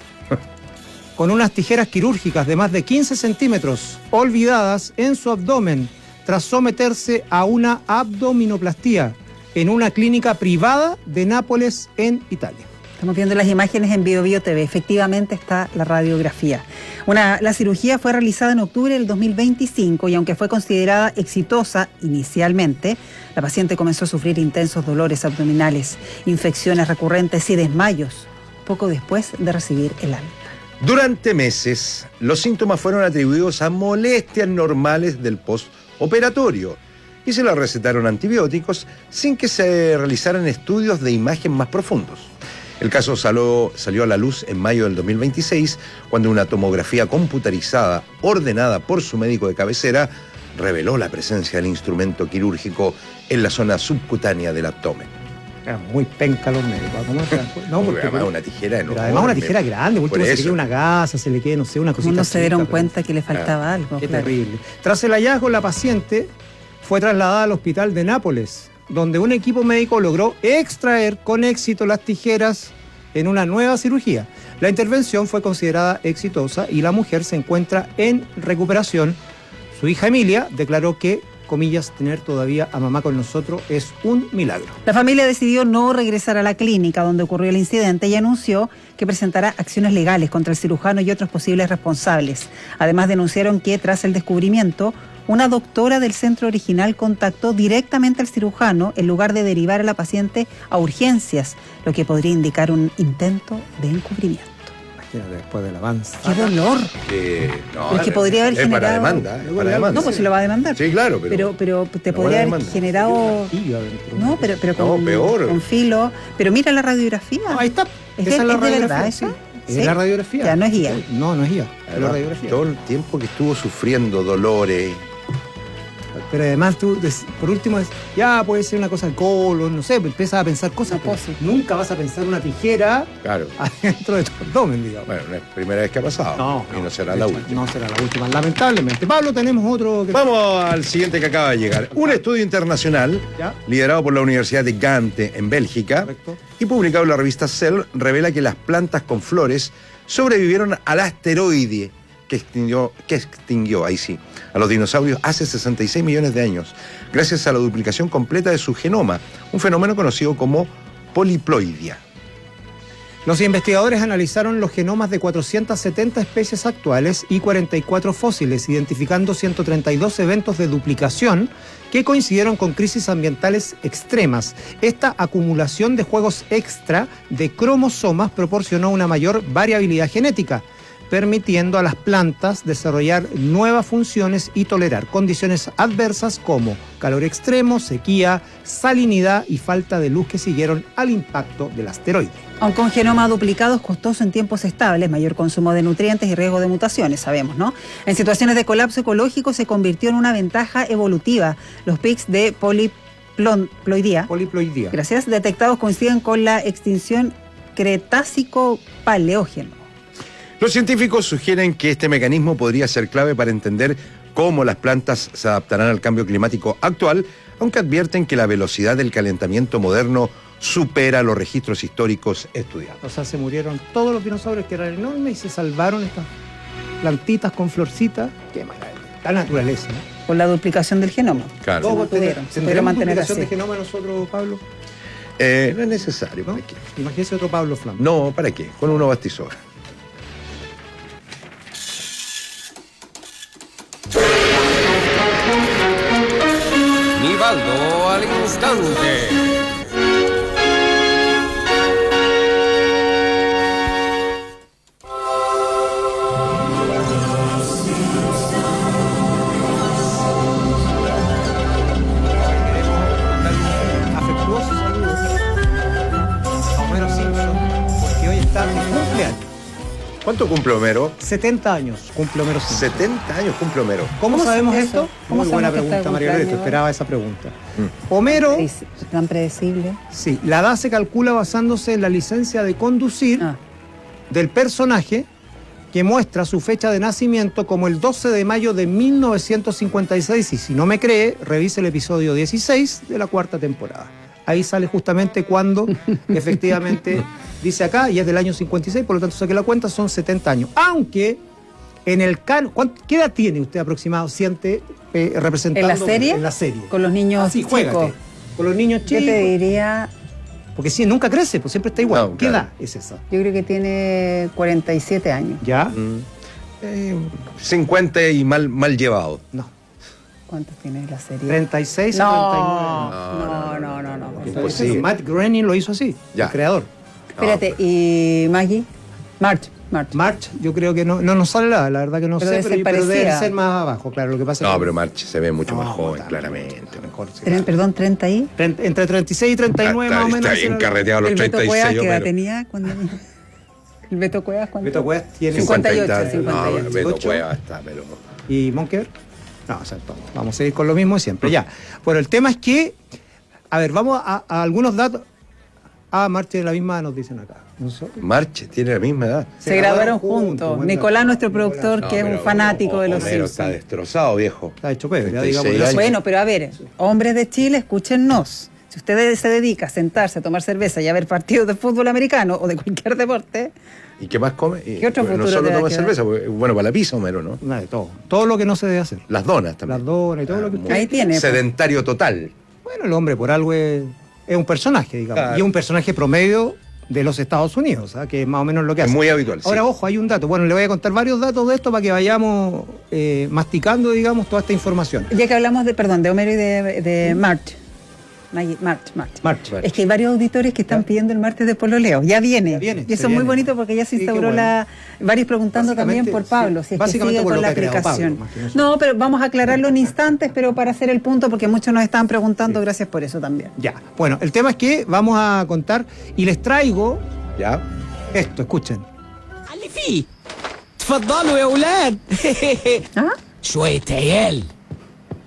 [SPEAKER 17] con unas tijeras quirúrgicas de más de 15 centímetros olvidadas en su abdomen tras someterse a una abdominoplastía en una clínica privada de Nápoles, en Italia.
[SPEAKER 18] Estamos viendo las imágenes en Bio Bio TV. Efectivamente está la radiografía. La cirugía fue realizada en octubre del 2025 y aunque fue considerada exitosa inicialmente, la paciente comenzó a sufrir intensos dolores abdominales, infecciones recurrentes y desmayos poco después de recibir el alta.
[SPEAKER 21] Durante meses, los síntomas fueron atribuidos a molestias normales del postoperatorio y se le recetaron antibióticos sin que se realizaran estudios de imagen más profundos. El caso salió a la luz en mayo del 2026, cuando una tomografía computarizada ordenada por su médico de cabecera reveló la presencia del instrumento quirúrgico en la zona subcutánea del abdomen.
[SPEAKER 17] Era muy penca los médicos. No, porque
[SPEAKER 21] además una tijera enorme.
[SPEAKER 17] Además una tijera grande, por se le quede una gasa, se le quede, no sé, una cosita.
[SPEAKER 18] No se dieron cuenta que le faltaba algo.
[SPEAKER 17] Qué terrible. Tras el hallazgo, la paciente fue trasladada al hospital de Nápoles, donde un equipo médico logró extraer con éxito las tijeras en una nueva cirugía. La intervención fue considerada exitosa y la mujer se encuentra en recuperación. Su hija Emilia declaró que, comillas, tener todavía a mamá con nosotros es un milagro.
[SPEAKER 18] La familia decidió no regresar a la clínica donde ocurrió el incidente y anunció que presentará acciones legales contra el cirujano y otros posibles responsables. Además, denunciaron que tras el descubrimiento, una doctora del centro original contactó directamente al cirujano en lugar de derivar a la paciente a urgencias, lo que podría indicar un intento de encubrimiento.
[SPEAKER 17] Imagínate, después del avance.
[SPEAKER 18] ¡Qué dolor!
[SPEAKER 21] No,
[SPEAKER 18] es que podría haber generado...
[SPEAKER 21] para demanda, para demanda.
[SPEAKER 18] No, pues se lo va a demandar.
[SPEAKER 21] Sí, claro,
[SPEAKER 18] pero te podría haber generado... No, pero con filo. Pero mira la radiografía.
[SPEAKER 17] No, ahí está.
[SPEAKER 18] ¿Es de verdad
[SPEAKER 17] eso? ¿Es la radiografía?
[SPEAKER 18] Ya, no es guía.
[SPEAKER 17] No es guía.
[SPEAKER 21] Además, todo el tiempo que estuvo sufriendo dolores,
[SPEAKER 17] Pero además tú, por último, ya puede ser una cosa al colon, no sé, empiezas a pensar cosas. Nunca vas a pensar una tijera adentro de tu abdomen, digamos.
[SPEAKER 21] Bueno, no es la primera vez que ha pasado. Y no será la última.
[SPEAKER 17] No será la última, lamentablemente. Pablo, tenemos otro...
[SPEAKER 21] Vamos al siguiente que acaba de llegar. Un estudio internacional, liderado por la Universidad de Gante, en Bélgica, y publicado en la revista Cell, revela que las plantas con flores sobrevivieron al asteroide que extinguió, ahí sí, a los dinosaurios hace 66 millones de años, gracias a la duplicación completa de su genoma, un fenómeno conocido como poliploidia.
[SPEAKER 17] Los investigadores analizaron los genomas de 470 especies actuales y 44 fósiles, identificando 132 eventos de duplicación que coincidieron con crisis ambientales extremas. Esta acumulación de juegos extra de cromosomas proporcionó una mayor variabilidad genética, permitiendo a las plantas desarrollar nuevas funciones y tolerar condiciones adversas como calor extremo, sequía, salinidad y falta de luz que siguieron al impacto del asteroide.
[SPEAKER 18] Aunque un genoma duplicado es costoso en tiempos estables, mayor consumo de nutrientes y riesgo de mutaciones, sabemos, ¿no? En situaciones de colapso ecológico se convirtió en una ventaja evolutiva. Los pics de poliploidía, gracias, detectados coinciden con la extinción Cretácico-Paleógeno.
[SPEAKER 21] Los científicos sugieren que este mecanismo podría ser clave para entender cómo las plantas se adaptarán al cambio climático actual, aunque advierten que la velocidad del calentamiento moderno supera los registros históricos estudiados.
[SPEAKER 17] O sea, se murieron todos los dinosaurios que eran enormes y se salvaron estas plantitas con florcitas. Qué maravilla. La naturaleza, ¿no?
[SPEAKER 18] Con la duplicación del genoma.
[SPEAKER 21] Claro.
[SPEAKER 17] ¿Cómo
[SPEAKER 18] pudieron mantener
[SPEAKER 17] duplicación
[SPEAKER 18] así
[SPEAKER 17] de genoma nosotros, Pablo?
[SPEAKER 21] No es necesario. ¿Para qué?
[SPEAKER 17] Imagínese otro Pablo Flam.
[SPEAKER 21] No, ¿para qué? Con uno bastizó.
[SPEAKER 8] Nivaldo al instante.
[SPEAKER 17] Afectuosos saludos a Homero Simpson, porque hoy está de cumpleaños.
[SPEAKER 21] ¿Cuánto cumple Homero?
[SPEAKER 17] 70 años cumple Homero Simpson.
[SPEAKER 21] 70 años cumple Homero.
[SPEAKER 17] ¿Cómo sabemos esto? Muy buena
[SPEAKER 18] sabemos que
[SPEAKER 17] pregunta,
[SPEAKER 18] está de
[SPEAKER 17] María Loreto.
[SPEAKER 18] cumpleaños?
[SPEAKER 17] Esperaba esa pregunta. Homero,
[SPEAKER 18] tan predecible.
[SPEAKER 17] sí, la edad se calcula basándose en la licencia de conducir del personaje, que muestra su fecha de nacimiento como el 12 de mayo de 1956. Y si no me cree, revise el episodio 16 de la 4ª temporada. Ahí sale justamente cuando efectivamente dice acá, y es del año 56, por lo tanto saqué la cuenta, son 70 años. Aunque en el canon, ¿qué edad tiene usted aproximado? Siente representando
[SPEAKER 18] ¿En la serie?
[SPEAKER 17] En la serie.
[SPEAKER 18] Con los niños
[SPEAKER 17] sí,
[SPEAKER 18] chicos.
[SPEAKER 17] juégate. Con los niños chicos.
[SPEAKER 18] Yo te diría...
[SPEAKER 17] Porque si nunca crece, pues siempre está igual.
[SPEAKER 21] No,
[SPEAKER 17] ¿Qué
[SPEAKER 21] claro.
[SPEAKER 17] edad es esa?
[SPEAKER 18] Yo creo que tiene 47 años.
[SPEAKER 17] ¿Ya?
[SPEAKER 21] 50 y mal llevado.
[SPEAKER 17] No.
[SPEAKER 18] ¿Cuántos tiene la serie?
[SPEAKER 17] 36
[SPEAKER 18] no,
[SPEAKER 17] 39.
[SPEAKER 18] No.
[SPEAKER 21] Imposible.
[SPEAKER 17] Matt Groening lo hizo así,
[SPEAKER 21] Ya.
[SPEAKER 17] el creador.
[SPEAKER 18] Espérate, ¿y Maggie? March.
[SPEAKER 17] Yo creo que no nos sale la verdad que no
[SPEAKER 18] Pero
[SPEAKER 17] sé,
[SPEAKER 18] debe ser
[SPEAKER 17] pero debe
[SPEAKER 18] parecida.
[SPEAKER 17] ser más abajo, claro. Lo que pasa es
[SPEAKER 21] No,
[SPEAKER 17] que
[SPEAKER 21] pero March se ve mucho más joven, claramente.
[SPEAKER 17] mejor.
[SPEAKER 18] Perdón, 30 y...
[SPEAKER 17] Entre 36 y 39 más o menos.
[SPEAKER 21] Está bien carreteado los
[SPEAKER 18] El Beto
[SPEAKER 21] 36.
[SPEAKER 18] Cuevas, ¿qué edad
[SPEAKER 21] Homero.
[SPEAKER 18] tenía cuando... El Beto Cuevas, ¿cuánto?
[SPEAKER 17] Beto Cuevas tiene
[SPEAKER 18] 58.
[SPEAKER 21] No, Beto Cuevas está, pero...
[SPEAKER 17] ¿Y Monkever? No, o sea, vamos a seguir con lo mismo de siempre. Ya. Bueno, el tema es que, a ver, vamos a algunos datos. March tiene la misma, nos dicen acá.
[SPEAKER 21] March tiene la misma edad.
[SPEAKER 18] Se graduaron juntos. Nicolás, nuestro productor, que es un fanático de los
[SPEAKER 21] Homero
[SPEAKER 18] Simpsons.
[SPEAKER 21] está destrozado, viejo.
[SPEAKER 17] Está hecho pedo, ya
[SPEAKER 21] 36
[SPEAKER 17] digamos.
[SPEAKER 21] años.
[SPEAKER 18] Bueno, pero a ver, hombres de Chile, escúchennos. Si usted se dedica a sentarse a tomar cerveza y a ver partidos de fútbol americano o de cualquier deporte...
[SPEAKER 21] ¿Y qué más come?
[SPEAKER 18] ¿Qué otro
[SPEAKER 21] No
[SPEAKER 18] futuro
[SPEAKER 21] solo
[SPEAKER 18] te va a
[SPEAKER 21] toma
[SPEAKER 18] quedar?
[SPEAKER 21] cerveza, porque, bueno, para la pizza, Homero, ¿no?
[SPEAKER 17] Nada de todo. Todo lo que no se debe hacer.
[SPEAKER 21] Las donas también.
[SPEAKER 17] Las donas y todo lo que usted...
[SPEAKER 18] Ahí tiene. pues.
[SPEAKER 21] Sedentario total.
[SPEAKER 17] Bueno, el hombre por algo es un personaje, digamos.
[SPEAKER 21] Claro.
[SPEAKER 17] Y es un personaje promedio de los Estados Unidos, que es más o menos lo que
[SPEAKER 21] Es
[SPEAKER 17] hace.
[SPEAKER 21] muy habitual, sí.
[SPEAKER 17] Ahora, ojo, hay un dato. Bueno, le voy a contar varios datos de esto para que vayamos masticando, digamos, toda esta información.
[SPEAKER 18] Ya que hablamos de Homero y de March.
[SPEAKER 17] March.
[SPEAKER 18] Es que hay varios auditores que están pidiendo el martes de pololeo. Ya viene.
[SPEAKER 17] Ya viene,
[SPEAKER 18] Y eso
[SPEAKER 17] se
[SPEAKER 18] es muy
[SPEAKER 17] viene.
[SPEAKER 18] bonito porque ya se
[SPEAKER 17] Sí, qué
[SPEAKER 18] instauró
[SPEAKER 17] bueno.
[SPEAKER 18] varios preguntando también por Pablo,
[SPEAKER 17] sí,
[SPEAKER 18] si es que
[SPEAKER 17] básicamente
[SPEAKER 18] sigue
[SPEAKER 17] por
[SPEAKER 18] con
[SPEAKER 17] lo
[SPEAKER 18] la
[SPEAKER 17] que ha creado
[SPEAKER 18] aplicación.
[SPEAKER 17] Pablo, más que nosotros.
[SPEAKER 18] No, pero vamos a aclararlo en instantes, pero para hacer el punto, porque muchos nos estaban preguntando, gracias por eso también.
[SPEAKER 17] Ya. Bueno, el tema es que vamos a contar y les traigo
[SPEAKER 21] ¿Ya?
[SPEAKER 17] esto, escuchen.
[SPEAKER 7] اللي فيه تفضلوا يا اولاد شوية عيال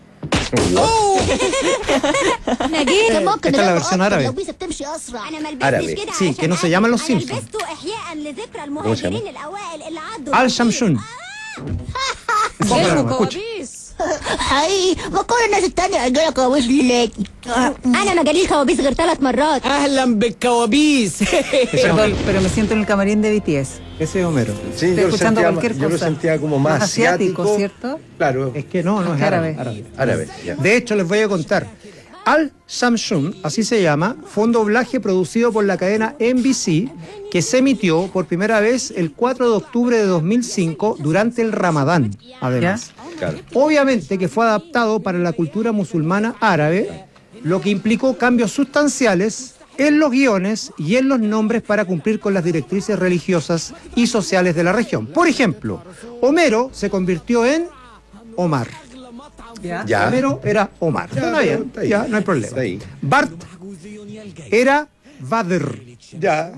[SPEAKER 17] Esta es la versión árabe.
[SPEAKER 21] Árabe.
[SPEAKER 17] Sí, que no se llaman los Simpsons.
[SPEAKER 21] ¿Cómo se llama?
[SPEAKER 17] Al Shamshun. Escucha.
[SPEAKER 7] حقيقي بكل الناس التانية قالوا كوابيس ليك انا ما جاليش كوابيس غير 3 مرات
[SPEAKER 11] اهلا بالكوابيس.
[SPEAKER 18] Perdón, pero me siento en el camarín de BTS.
[SPEAKER 17] Ese es Homero.
[SPEAKER 21] Sí,
[SPEAKER 18] Estoy escuchando cualquier
[SPEAKER 21] yo lo
[SPEAKER 18] cosa.
[SPEAKER 21] sentía como más asiático,
[SPEAKER 18] ¿cierto?
[SPEAKER 21] Claro.
[SPEAKER 17] Es que no es árabe.
[SPEAKER 21] Árabe, ya.
[SPEAKER 17] De hecho, les voy a contar. Al Shamshun, así se llama, fue un doblaje producido por la cadena NBC que se emitió por primera vez el 4 de octubre de 2005 durante el Ramadán, además.
[SPEAKER 21] Claro.
[SPEAKER 17] Obviamente que fue adaptado para la cultura musulmana árabe, lo que implicó cambios sustanciales en los guiones y en los nombres para cumplir con las directrices religiosas y sociales de la región. Por ejemplo, Homero se convirtió en Omar.
[SPEAKER 21] Ya.
[SPEAKER 17] Homero era Omar.
[SPEAKER 21] Ya,
[SPEAKER 17] Está bien,
[SPEAKER 21] está ahí.
[SPEAKER 17] ya, no hay problema.
[SPEAKER 21] Está ahí.
[SPEAKER 17] Bart era Badr.
[SPEAKER 21] Ya.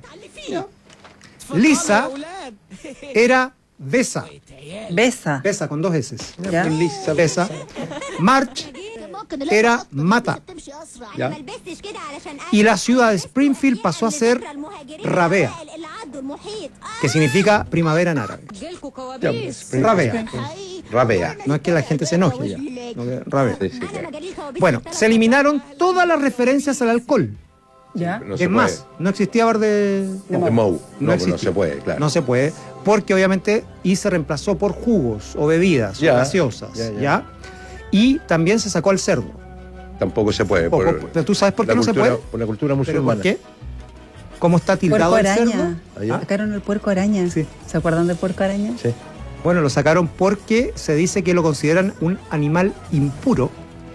[SPEAKER 17] Lisa era Besa.
[SPEAKER 18] Besa.
[SPEAKER 17] Besa con 2 S.
[SPEAKER 18] Ya.
[SPEAKER 17] Lisa, Besa. March era Mata.
[SPEAKER 21] Ya.
[SPEAKER 17] Y la ciudad de Springfield pasó a ser Rabea, que significa primavera en árabe.
[SPEAKER 21] Ya,
[SPEAKER 17] Rabea.
[SPEAKER 21] Rabea.
[SPEAKER 17] No es que la gente se enoje ya. No, que Rabea.
[SPEAKER 21] Sí, sí, claro.
[SPEAKER 17] Bueno, se eliminaron todas las referencias al alcohol.
[SPEAKER 18] ¿Ya?
[SPEAKER 21] No se
[SPEAKER 17] Es más, no existía bar de
[SPEAKER 21] Mou. No
[SPEAKER 17] existía.
[SPEAKER 21] se puede, claro.
[SPEAKER 17] No se puede, porque obviamente y se reemplazó por jugos o bebidas
[SPEAKER 21] Ya.
[SPEAKER 17] o gaseosas,
[SPEAKER 21] Ya.
[SPEAKER 17] ¿ya? Y también se sacó al cerdo.
[SPEAKER 21] Tampoco se puede.
[SPEAKER 17] Pero tú sabes por qué
[SPEAKER 21] la
[SPEAKER 17] no se
[SPEAKER 21] cultura-
[SPEAKER 17] puede.
[SPEAKER 21] Por la cultura
[SPEAKER 17] ¿Pero
[SPEAKER 21] musulmana.
[SPEAKER 17] por qué? ¿Cómo está
[SPEAKER 18] Puerco
[SPEAKER 17] tildado el cerdo?
[SPEAKER 18] araña.
[SPEAKER 21] Allá.
[SPEAKER 18] Sacaron el puerco araña.
[SPEAKER 17] Sí.
[SPEAKER 18] ¿Se acuerdan del puerco araña?
[SPEAKER 21] Sí.
[SPEAKER 17] Bueno, lo sacaron porque se dice que lo consideran un animal impuro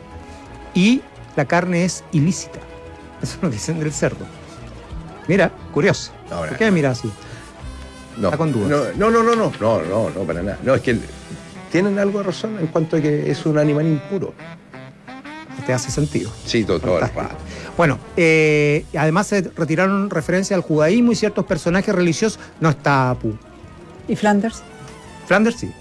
[SPEAKER 17] y la carne es ilícita. Eso lo dicen del cerdo. Mira, curioso.
[SPEAKER 21] Ahora.
[SPEAKER 17] ¿Por qué me mira así?
[SPEAKER 21] No.
[SPEAKER 17] Está con dudas.
[SPEAKER 21] No, para nada. No, es que tienen algo de razón en cuanto a que es un animal impuro.
[SPEAKER 17] Te hace sentido.
[SPEAKER 21] Sí, todo.
[SPEAKER 17] Fantástico. Bueno, además se retiraron referencia al judaísmo y ciertos personajes religiosos. No está Apu.
[SPEAKER 18] ¿Y Flanders?
[SPEAKER 17] Flanders sí.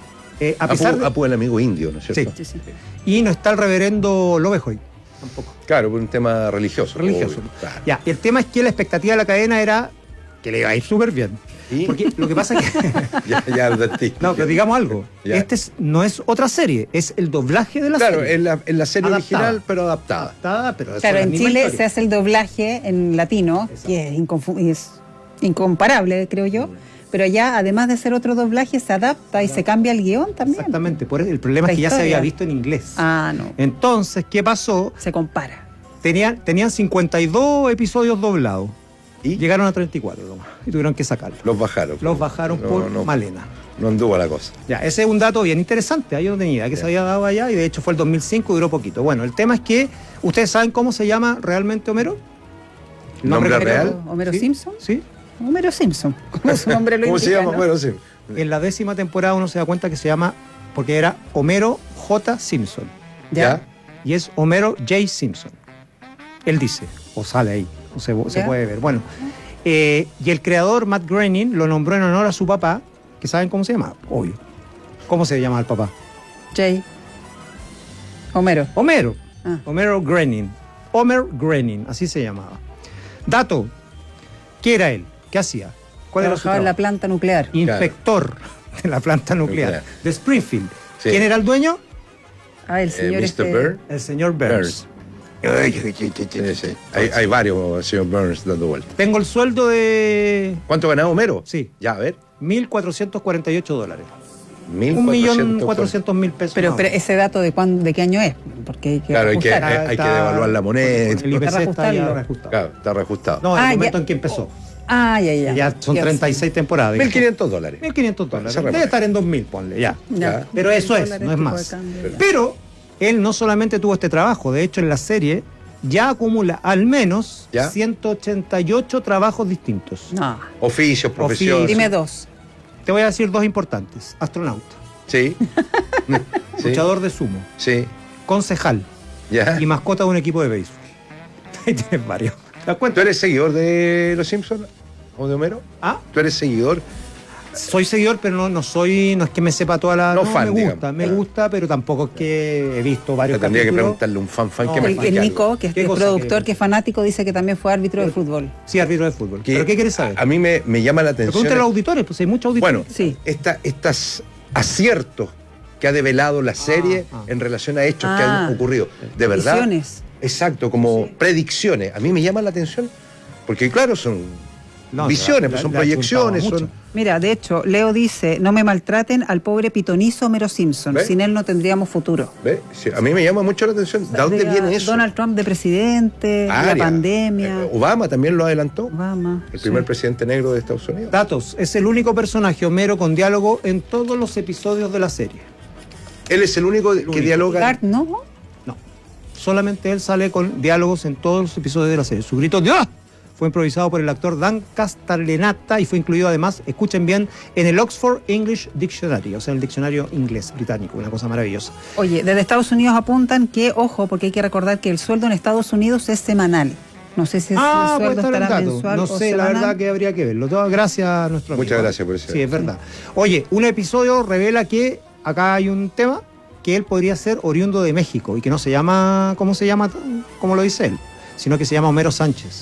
[SPEAKER 17] A pesar de-
[SPEAKER 21] Apu el amigo indio, ¿no es cierto?
[SPEAKER 17] Sí. Y no está el reverendo Lovejoy. Tampoco.
[SPEAKER 21] Claro, por un tema religioso.
[SPEAKER 17] Religioso.
[SPEAKER 21] obvio, claro.
[SPEAKER 17] Ya, y el tema es que la expectativa de la cadena era que le iba a ir súper bien. Porque lo que pasa es que...
[SPEAKER 21] ya advertí.
[SPEAKER 17] No, pero digamos algo.
[SPEAKER 21] Ya.
[SPEAKER 17] No es otra serie, es el doblaje de la
[SPEAKER 21] Claro,
[SPEAKER 17] serie.
[SPEAKER 21] en la serie
[SPEAKER 17] Adaptada.
[SPEAKER 21] original, pero adaptada.
[SPEAKER 17] Pero es
[SPEAKER 18] Claro,
[SPEAKER 17] la
[SPEAKER 18] en
[SPEAKER 17] misma
[SPEAKER 18] Chile
[SPEAKER 17] historia.
[SPEAKER 18] se hace el doblaje en latino, que es incomparable, creo yo. Pero allá, además de hacer otro doblaje, se adapta y se cambia el guión también.
[SPEAKER 17] Exactamente, el problema
[SPEAKER 18] La
[SPEAKER 17] es que ya se
[SPEAKER 18] historia.
[SPEAKER 17] había visto en inglés.
[SPEAKER 18] Ah, no.
[SPEAKER 17] Entonces, ¿qué pasó?
[SPEAKER 18] Se compara.
[SPEAKER 17] Tenían 52 episodios doblados. ¿Y? Llegaron a 34 nomás, y tuvieron que sacarlos.
[SPEAKER 21] Los bajaron.
[SPEAKER 17] Los bajaron por Malena.
[SPEAKER 21] No anduvo la cosa.
[SPEAKER 17] Ya, ese es un dato bien interesante. Yo no tenía idea que se había dado allá y de hecho fue el 2005 y duró poquito. Bueno, el tema es que, ¿ustedes saben cómo se llama realmente Homero?
[SPEAKER 21] ¿El nombre
[SPEAKER 17] completo.
[SPEAKER 21] real?
[SPEAKER 18] ¿Homero
[SPEAKER 17] ¿Sí?
[SPEAKER 18] Simpson?
[SPEAKER 17] Sí.
[SPEAKER 18] Homero Simpson. Como su nombre lo
[SPEAKER 21] ¿Cómo se
[SPEAKER 18] indica,
[SPEAKER 21] llama?
[SPEAKER 18] ¿no?
[SPEAKER 21] Bueno, sí.
[SPEAKER 17] En la 10ª temporada uno se da cuenta que se llama, porque era Homero J. Simpson.
[SPEAKER 21] ¿Ya?
[SPEAKER 17] Y es Homero J. Simpson. Él dice, o sale ahí, o se
[SPEAKER 18] ¿Ya?
[SPEAKER 17] puede ver. Bueno, y el creador Matt Groening lo nombró en honor a su papá, que saben cómo se llama, obvio. ¿Cómo se llama el papá?
[SPEAKER 18] Jay. Homero.
[SPEAKER 17] Homero.
[SPEAKER 18] Ah.
[SPEAKER 17] Homero Groening. Homer Groening, así se llamaba. Dato, ¿qué era él? ¿Qué hacía? ¿Cuál era su
[SPEAKER 18] Trabajaba en la
[SPEAKER 17] trabajo?
[SPEAKER 18] planta nuclear.
[SPEAKER 17] Inspector de la planta nuclear de Springfield.
[SPEAKER 21] Sí.
[SPEAKER 17] ¿Quién era el dueño?
[SPEAKER 18] Ah, el señor
[SPEAKER 21] Mr. Burns.
[SPEAKER 17] El señor Burns.
[SPEAKER 21] Sí. Hay varios señor Burns dando vueltas.
[SPEAKER 17] Tengo el sueldo de
[SPEAKER 21] ¿Cuánto ganaba Homero?
[SPEAKER 17] Sí.
[SPEAKER 21] Ya, a ver.
[SPEAKER 17] $1.448.
[SPEAKER 21] 1.400
[SPEAKER 17] pesos.
[SPEAKER 18] Pero
[SPEAKER 17] más o menos.
[SPEAKER 18] ese dato de qué año es, porque hay que
[SPEAKER 21] Claro, hay que
[SPEAKER 18] ajustar.
[SPEAKER 21] devaluar la moneda.
[SPEAKER 17] El IPC está ya
[SPEAKER 18] reajustarlo.
[SPEAKER 17] reajustado.
[SPEAKER 21] Claro, está reajustado.
[SPEAKER 17] No, en
[SPEAKER 18] Ah,
[SPEAKER 17] el momento
[SPEAKER 18] ya.
[SPEAKER 17] en que empezó.
[SPEAKER 18] Ah, ya.
[SPEAKER 17] Ya son
[SPEAKER 18] Ya,
[SPEAKER 17] 36 temporadas. digamos.
[SPEAKER 21] $1.500.
[SPEAKER 17] 1.500 dólares.
[SPEAKER 21] Se repone.
[SPEAKER 17] Debe estar en 2.000, ponle, ya.
[SPEAKER 18] Ya.
[SPEAKER 17] Pero eso es,
[SPEAKER 18] Dólares,
[SPEAKER 17] no es
[SPEAKER 18] tipo
[SPEAKER 17] más.
[SPEAKER 18] de cambio.
[SPEAKER 17] Pero él no solamente tuvo este trabajo, de hecho en la serie ya acumula al menos
[SPEAKER 21] ¿Ya?
[SPEAKER 17] 188 trabajos distintos.
[SPEAKER 18] No.
[SPEAKER 21] Oficios, profesiones.
[SPEAKER 18] Dime dos.
[SPEAKER 17] Te voy a decir dos importantes. Astronauta,
[SPEAKER 21] Sí. Sí.
[SPEAKER 17] luchador de sumo,
[SPEAKER 21] Sí.
[SPEAKER 17] concejal
[SPEAKER 21] Ya.
[SPEAKER 17] y mascota de un equipo de béisbol. Ahí tienes varios. ¿Te das
[SPEAKER 21] ¿Tú
[SPEAKER 17] cuenta?
[SPEAKER 21] eres seguidor de Los Simpsons o de Homero?
[SPEAKER 17] ¿Ah?
[SPEAKER 21] ¿Tú eres seguidor
[SPEAKER 17] soy seguidor, pero no es que me sepa toda la...
[SPEAKER 21] No fan,
[SPEAKER 17] me gusta, pero tampoco es que he visto varios
[SPEAKER 21] tendría
[SPEAKER 17] capítulos.
[SPEAKER 21] que preguntarle a un fan que me explique
[SPEAKER 18] El Nico,
[SPEAKER 21] algo.
[SPEAKER 18] que es el productor, que es fanático, dice que también fue árbitro de fútbol.
[SPEAKER 17] Sí, árbitro de fútbol. ¿Pero qué quieres saber?
[SPEAKER 21] A mí me llama la atención...
[SPEAKER 17] Pregúntale a los auditores, pues hay muchos auditores.
[SPEAKER 21] Bueno,
[SPEAKER 18] sí.
[SPEAKER 21] Estas aciertos que ha develado la serie en relación a hechos que han ocurrido. De verdad.
[SPEAKER 18] Visiones.
[SPEAKER 21] Exacto, como predicciones. A mí me llama la atención, porque claro, son visiones, pues son proyecciones, son...
[SPEAKER 18] Mira, de hecho, Leo dice, no me maltraten al pobre pitonizo Homero Simpson,
[SPEAKER 21] ¿Ve?
[SPEAKER 18] sin él no tendríamos futuro.
[SPEAKER 21] ¿Ve? Sí, a mí me llama mucho la atención. ¿De dónde viene eso?
[SPEAKER 18] Donald Trump de presidente, la pandemia.
[SPEAKER 21] Obama también lo adelantó.
[SPEAKER 18] Obama.
[SPEAKER 21] El primer presidente negro de Estados Unidos.
[SPEAKER 17] Datos, es el único personaje Homero con diálogo en todos los episodios de la serie.
[SPEAKER 21] Él es el único que dialoga.
[SPEAKER 18] Bart, ¿no?
[SPEAKER 17] No. Solamente él sale con diálogos en todos los episodios de la serie. Su grito de ¡ah! Fue improvisado por el actor Dan Castellaneta y fue incluido además, escuchen bien, en el Oxford English Dictionary, o sea, el diccionario inglés británico, una cosa maravillosa.
[SPEAKER 18] Oye, desde Estados Unidos apuntan que, ojo, porque hay que recordar que el sueldo en Estados Unidos es semanal. No sé si el sueldo estará mensual
[SPEAKER 17] no
[SPEAKER 18] o
[SPEAKER 17] sé,
[SPEAKER 18] semanal.
[SPEAKER 17] la verdad que habría que verlo. Gracias a nuestro amigo.
[SPEAKER 21] Muchas gracias por eso.
[SPEAKER 17] Sí, es verdad. Oye, un episodio revela que acá hay un tema que él podría ser oriundo de México y que no se llama, ¿cómo lo dice él? Sino que se llama Homero Sánchez.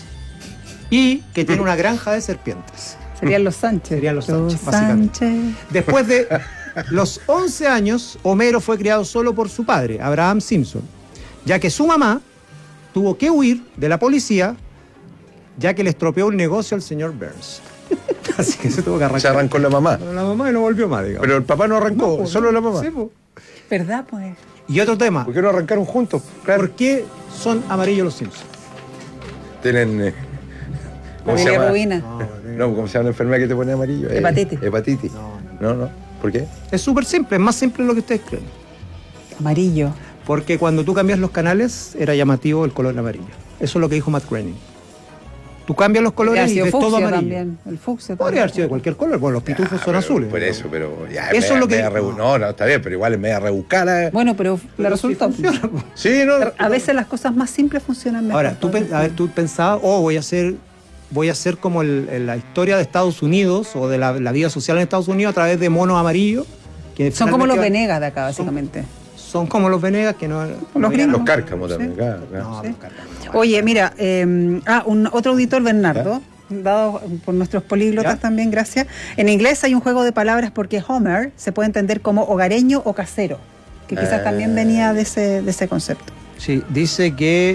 [SPEAKER 17] Y que tiene una granja de serpientes.
[SPEAKER 18] Serían los Sánchez.
[SPEAKER 17] Serían los Sánchez, básicamente. Después de los 11 años, Homero fue criado solo por su padre, Abraham Simpson, ya que su mamá tuvo que huir de la policía, ya que le estropeó un negocio al señor Burns. Así que se tuvo que arrancar.
[SPEAKER 21] Se arrancó la mamá.
[SPEAKER 17] La mamá y no volvió más, digamos.
[SPEAKER 21] Pero el papá no arrancó, solo la mamá.
[SPEAKER 17] Sí, pues.
[SPEAKER 18] ¿Verdad, pues?
[SPEAKER 17] Y otro tema.
[SPEAKER 21] ¿Por qué no arrancaron juntos?
[SPEAKER 17] Claro. ¿Por qué son amarillos los Simpsons?
[SPEAKER 21] Tienen...
[SPEAKER 18] ¿Cómo se llama? Ruina.
[SPEAKER 21] No, ¿cómo se llama la enfermedad que te pone amarillo?
[SPEAKER 18] Hepatitis.
[SPEAKER 21] Hepatitis. No. ¿Por qué?
[SPEAKER 17] Es súper simple, es más simple de lo que ustedes creen.
[SPEAKER 18] Amarillo.
[SPEAKER 17] Porque cuando tú cambias los canales, era llamativo el color amarillo. Eso es lo que dijo Matt Groening. Tú cambias los colores y ves todo amarillo.
[SPEAKER 18] También. El fucsia
[SPEAKER 17] podría haber sido de cualquier color. Bueno, los pitufos son azules.
[SPEAKER 21] Por eso, pero ya
[SPEAKER 17] eso es lo que...
[SPEAKER 21] No, está bien, pero igual es media rebuscada.
[SPEAKER 18] Bueno, pero le resulta...
[SPEAKER 21] Sí, no.
[SPEAKER 18] A veces las cosas más simples funcionan mejor.
[SPEAKER 17] Ahora, tú pensabas, voy a hacer como la historia de Estados Unidos o de la vida social en Estados Unidos a través de monos amarillos. Que
[SPEAKER 18] son como los Venegas de acá, básicamente.
[SPEAKER 17] Son como los Venegas que no...
[SPEAKER 21] Los Cárcamos también, claro.
[SPEAKER 18] Sí. Oye, mira, otro auditor, Bernardo, dado por nuestros políglotas también, gracias. En inglés hay un juego de palabras porque Homer se puede entender como hogareño o casero, que quizás también venía de ese concepto.
[SPEAKER 17] Sí, dice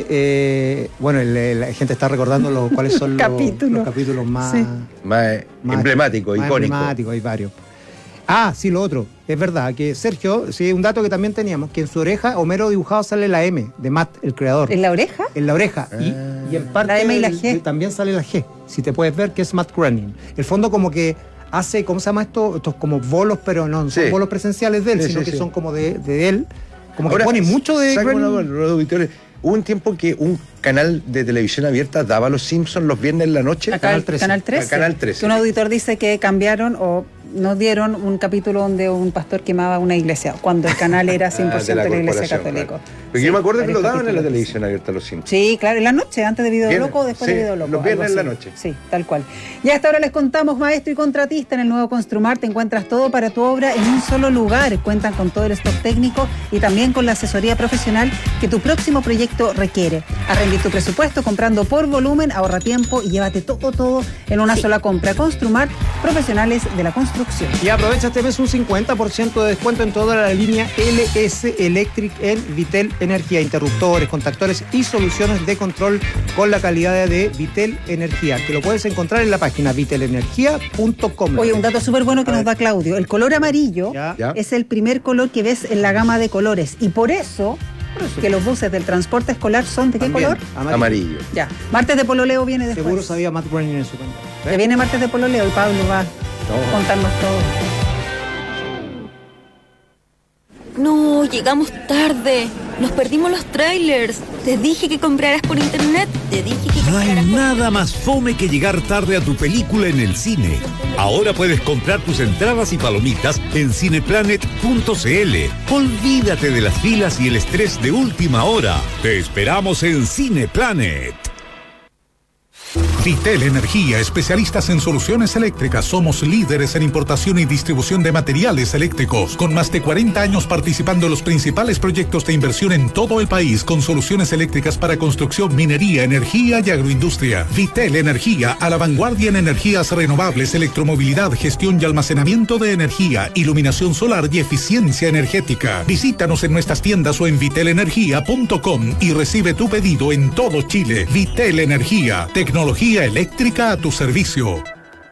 [SPEAKER 17] que, la gente está recordando cuáles son los capítulos más
[SPEAKER 21] emblemáticos, icónicos.
[SPEAKER 17] Emblemáticos, hay varios. Sí, lo otro. Es verdad que Sergio, sí, un dato que también teníamos, que en su oreja Homero dibujado sale la M de Matt, el creador.
[SPEAKER 18] ¿En la oreja?
[SPEAKER 17] En la oreja. Y en parte
[SPEAKER 18] la M y la G.
[SPEAKER 17] También sale la G. Si te puedes ver que es Matt Groening. El fondo como que hace, ¿cómo se llama esto? Estos como bolos, pero no son bolos presenciales de él, sino que son como de él. Como que pone mucho de
[SPEAKER 21] Groening. Hubo un tiempo que un canal de televisión abierta daba Los Simpsons los viernes en la noche.
[SPEAKER 18] Canal 13.
[SPEAKER 21] Canal 13.
[SPEAKER 18] Que un auditor dice que cambiaron o nos dieron un capítulo donde un pastor quemaba una iglesia, cuando el canal era 100% de la iglesia católica.
[SPEAKER 21] Claro. Porque yo me acuerdo que lo daban en la televisión abierta Los Simpsons.
[SPEAKER 18] Sí, claro, en la noche, antes de Video Loco, después de Video Loco.
[SPEAKER 21] Los viernes en la noche.
[SPEAKER 18] Sí, tal cual. Y hasta ahora les contamos, maestro y contratista, en el nuevo Construmart te encuentras todo para tu obra en un solo lugar. Cuentan con todo el stock técnico y también con la asesoría profesional que tu próximo proyecto requiere. A rendir tu presupuesto comprando por volumen, ahorra tiempo y llévate todo en una sola compra. Construmart, profesionales de la construcción.
[SPEAKER 17] Y aprovecha este mes un 50% de descuento en toda la línea LS Electric en Vitel Energía. Interruptores, contactores y soluciones de control con la calidad de Vitel Energía, que lo puedes encontrar en la página vitelenergia.com.
[SPEAKER 18] Oye, un dato súper bueno que nos da Claudio. El color amarillo es el primer color que ves en la gama de colores. Y por eso que los buses del transporte escolar son ¿de qué color?
[SPEAKER 21] Amarillo.
[SPEAKER 18] Ya. Martes de Pololeo viene después.
[SPEAKER 17] Seguro sabía Matt Groening en su cuenta.
[SPEAKER 18] Que viene Martes de Pololeo y Pablo va a contarnos todo.
[SPEAKER 5] No, llegamos tarde. Nos perdimos los trailers. Te dije que compraras por internet. Te dije que
[SPEAKER 10] No hay nada más fome que llegar tarde a tu película en el cine. Ahora puedes comprar tus entradas y palomitas en cineplanet.cl. Olvídate de las filas y el estrés de última hora. Te esperamos en Cineplanet.
[SPEAKER 2] Vitel Energía, especialistas en soluciones eléctricas. Somos líderes en importación y distribución de materiales eléctricos, con más de 40 años participando en los principales proyectos de inversión en todo el país, con soluciones eléctricas para construcción, minería, energía y agroindustria. Vitel Energía, a la vanguardia en energías renovables, electromovilidad, gestión y almacenamiento de energía, iluminación solar y eficiencia energética. Visítanos en nuestras tiendas o en vitelenergia.com y recibe tu pedido en todo Chile. Vitel Energía, tecnología eléctrica a tu servicio.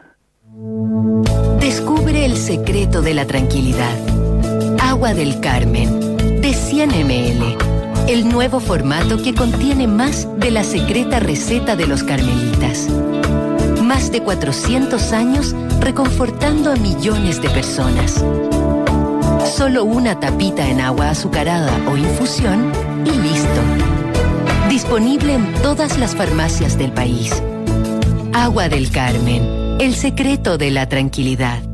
[SPEAKER 9] Descubre el secreto de la tranquilidad. Agua del Carmen, de 100 ml. El nuevo formato que contiene más de la secreta receta de los carmelitas. Más de 400 años reconfortando a millones de personas. Solo una tapita en agua azucarada o infusión y listo. Disponible en todas las farmacias del país. Agua del Carmen, el secreto de la tranquilidad.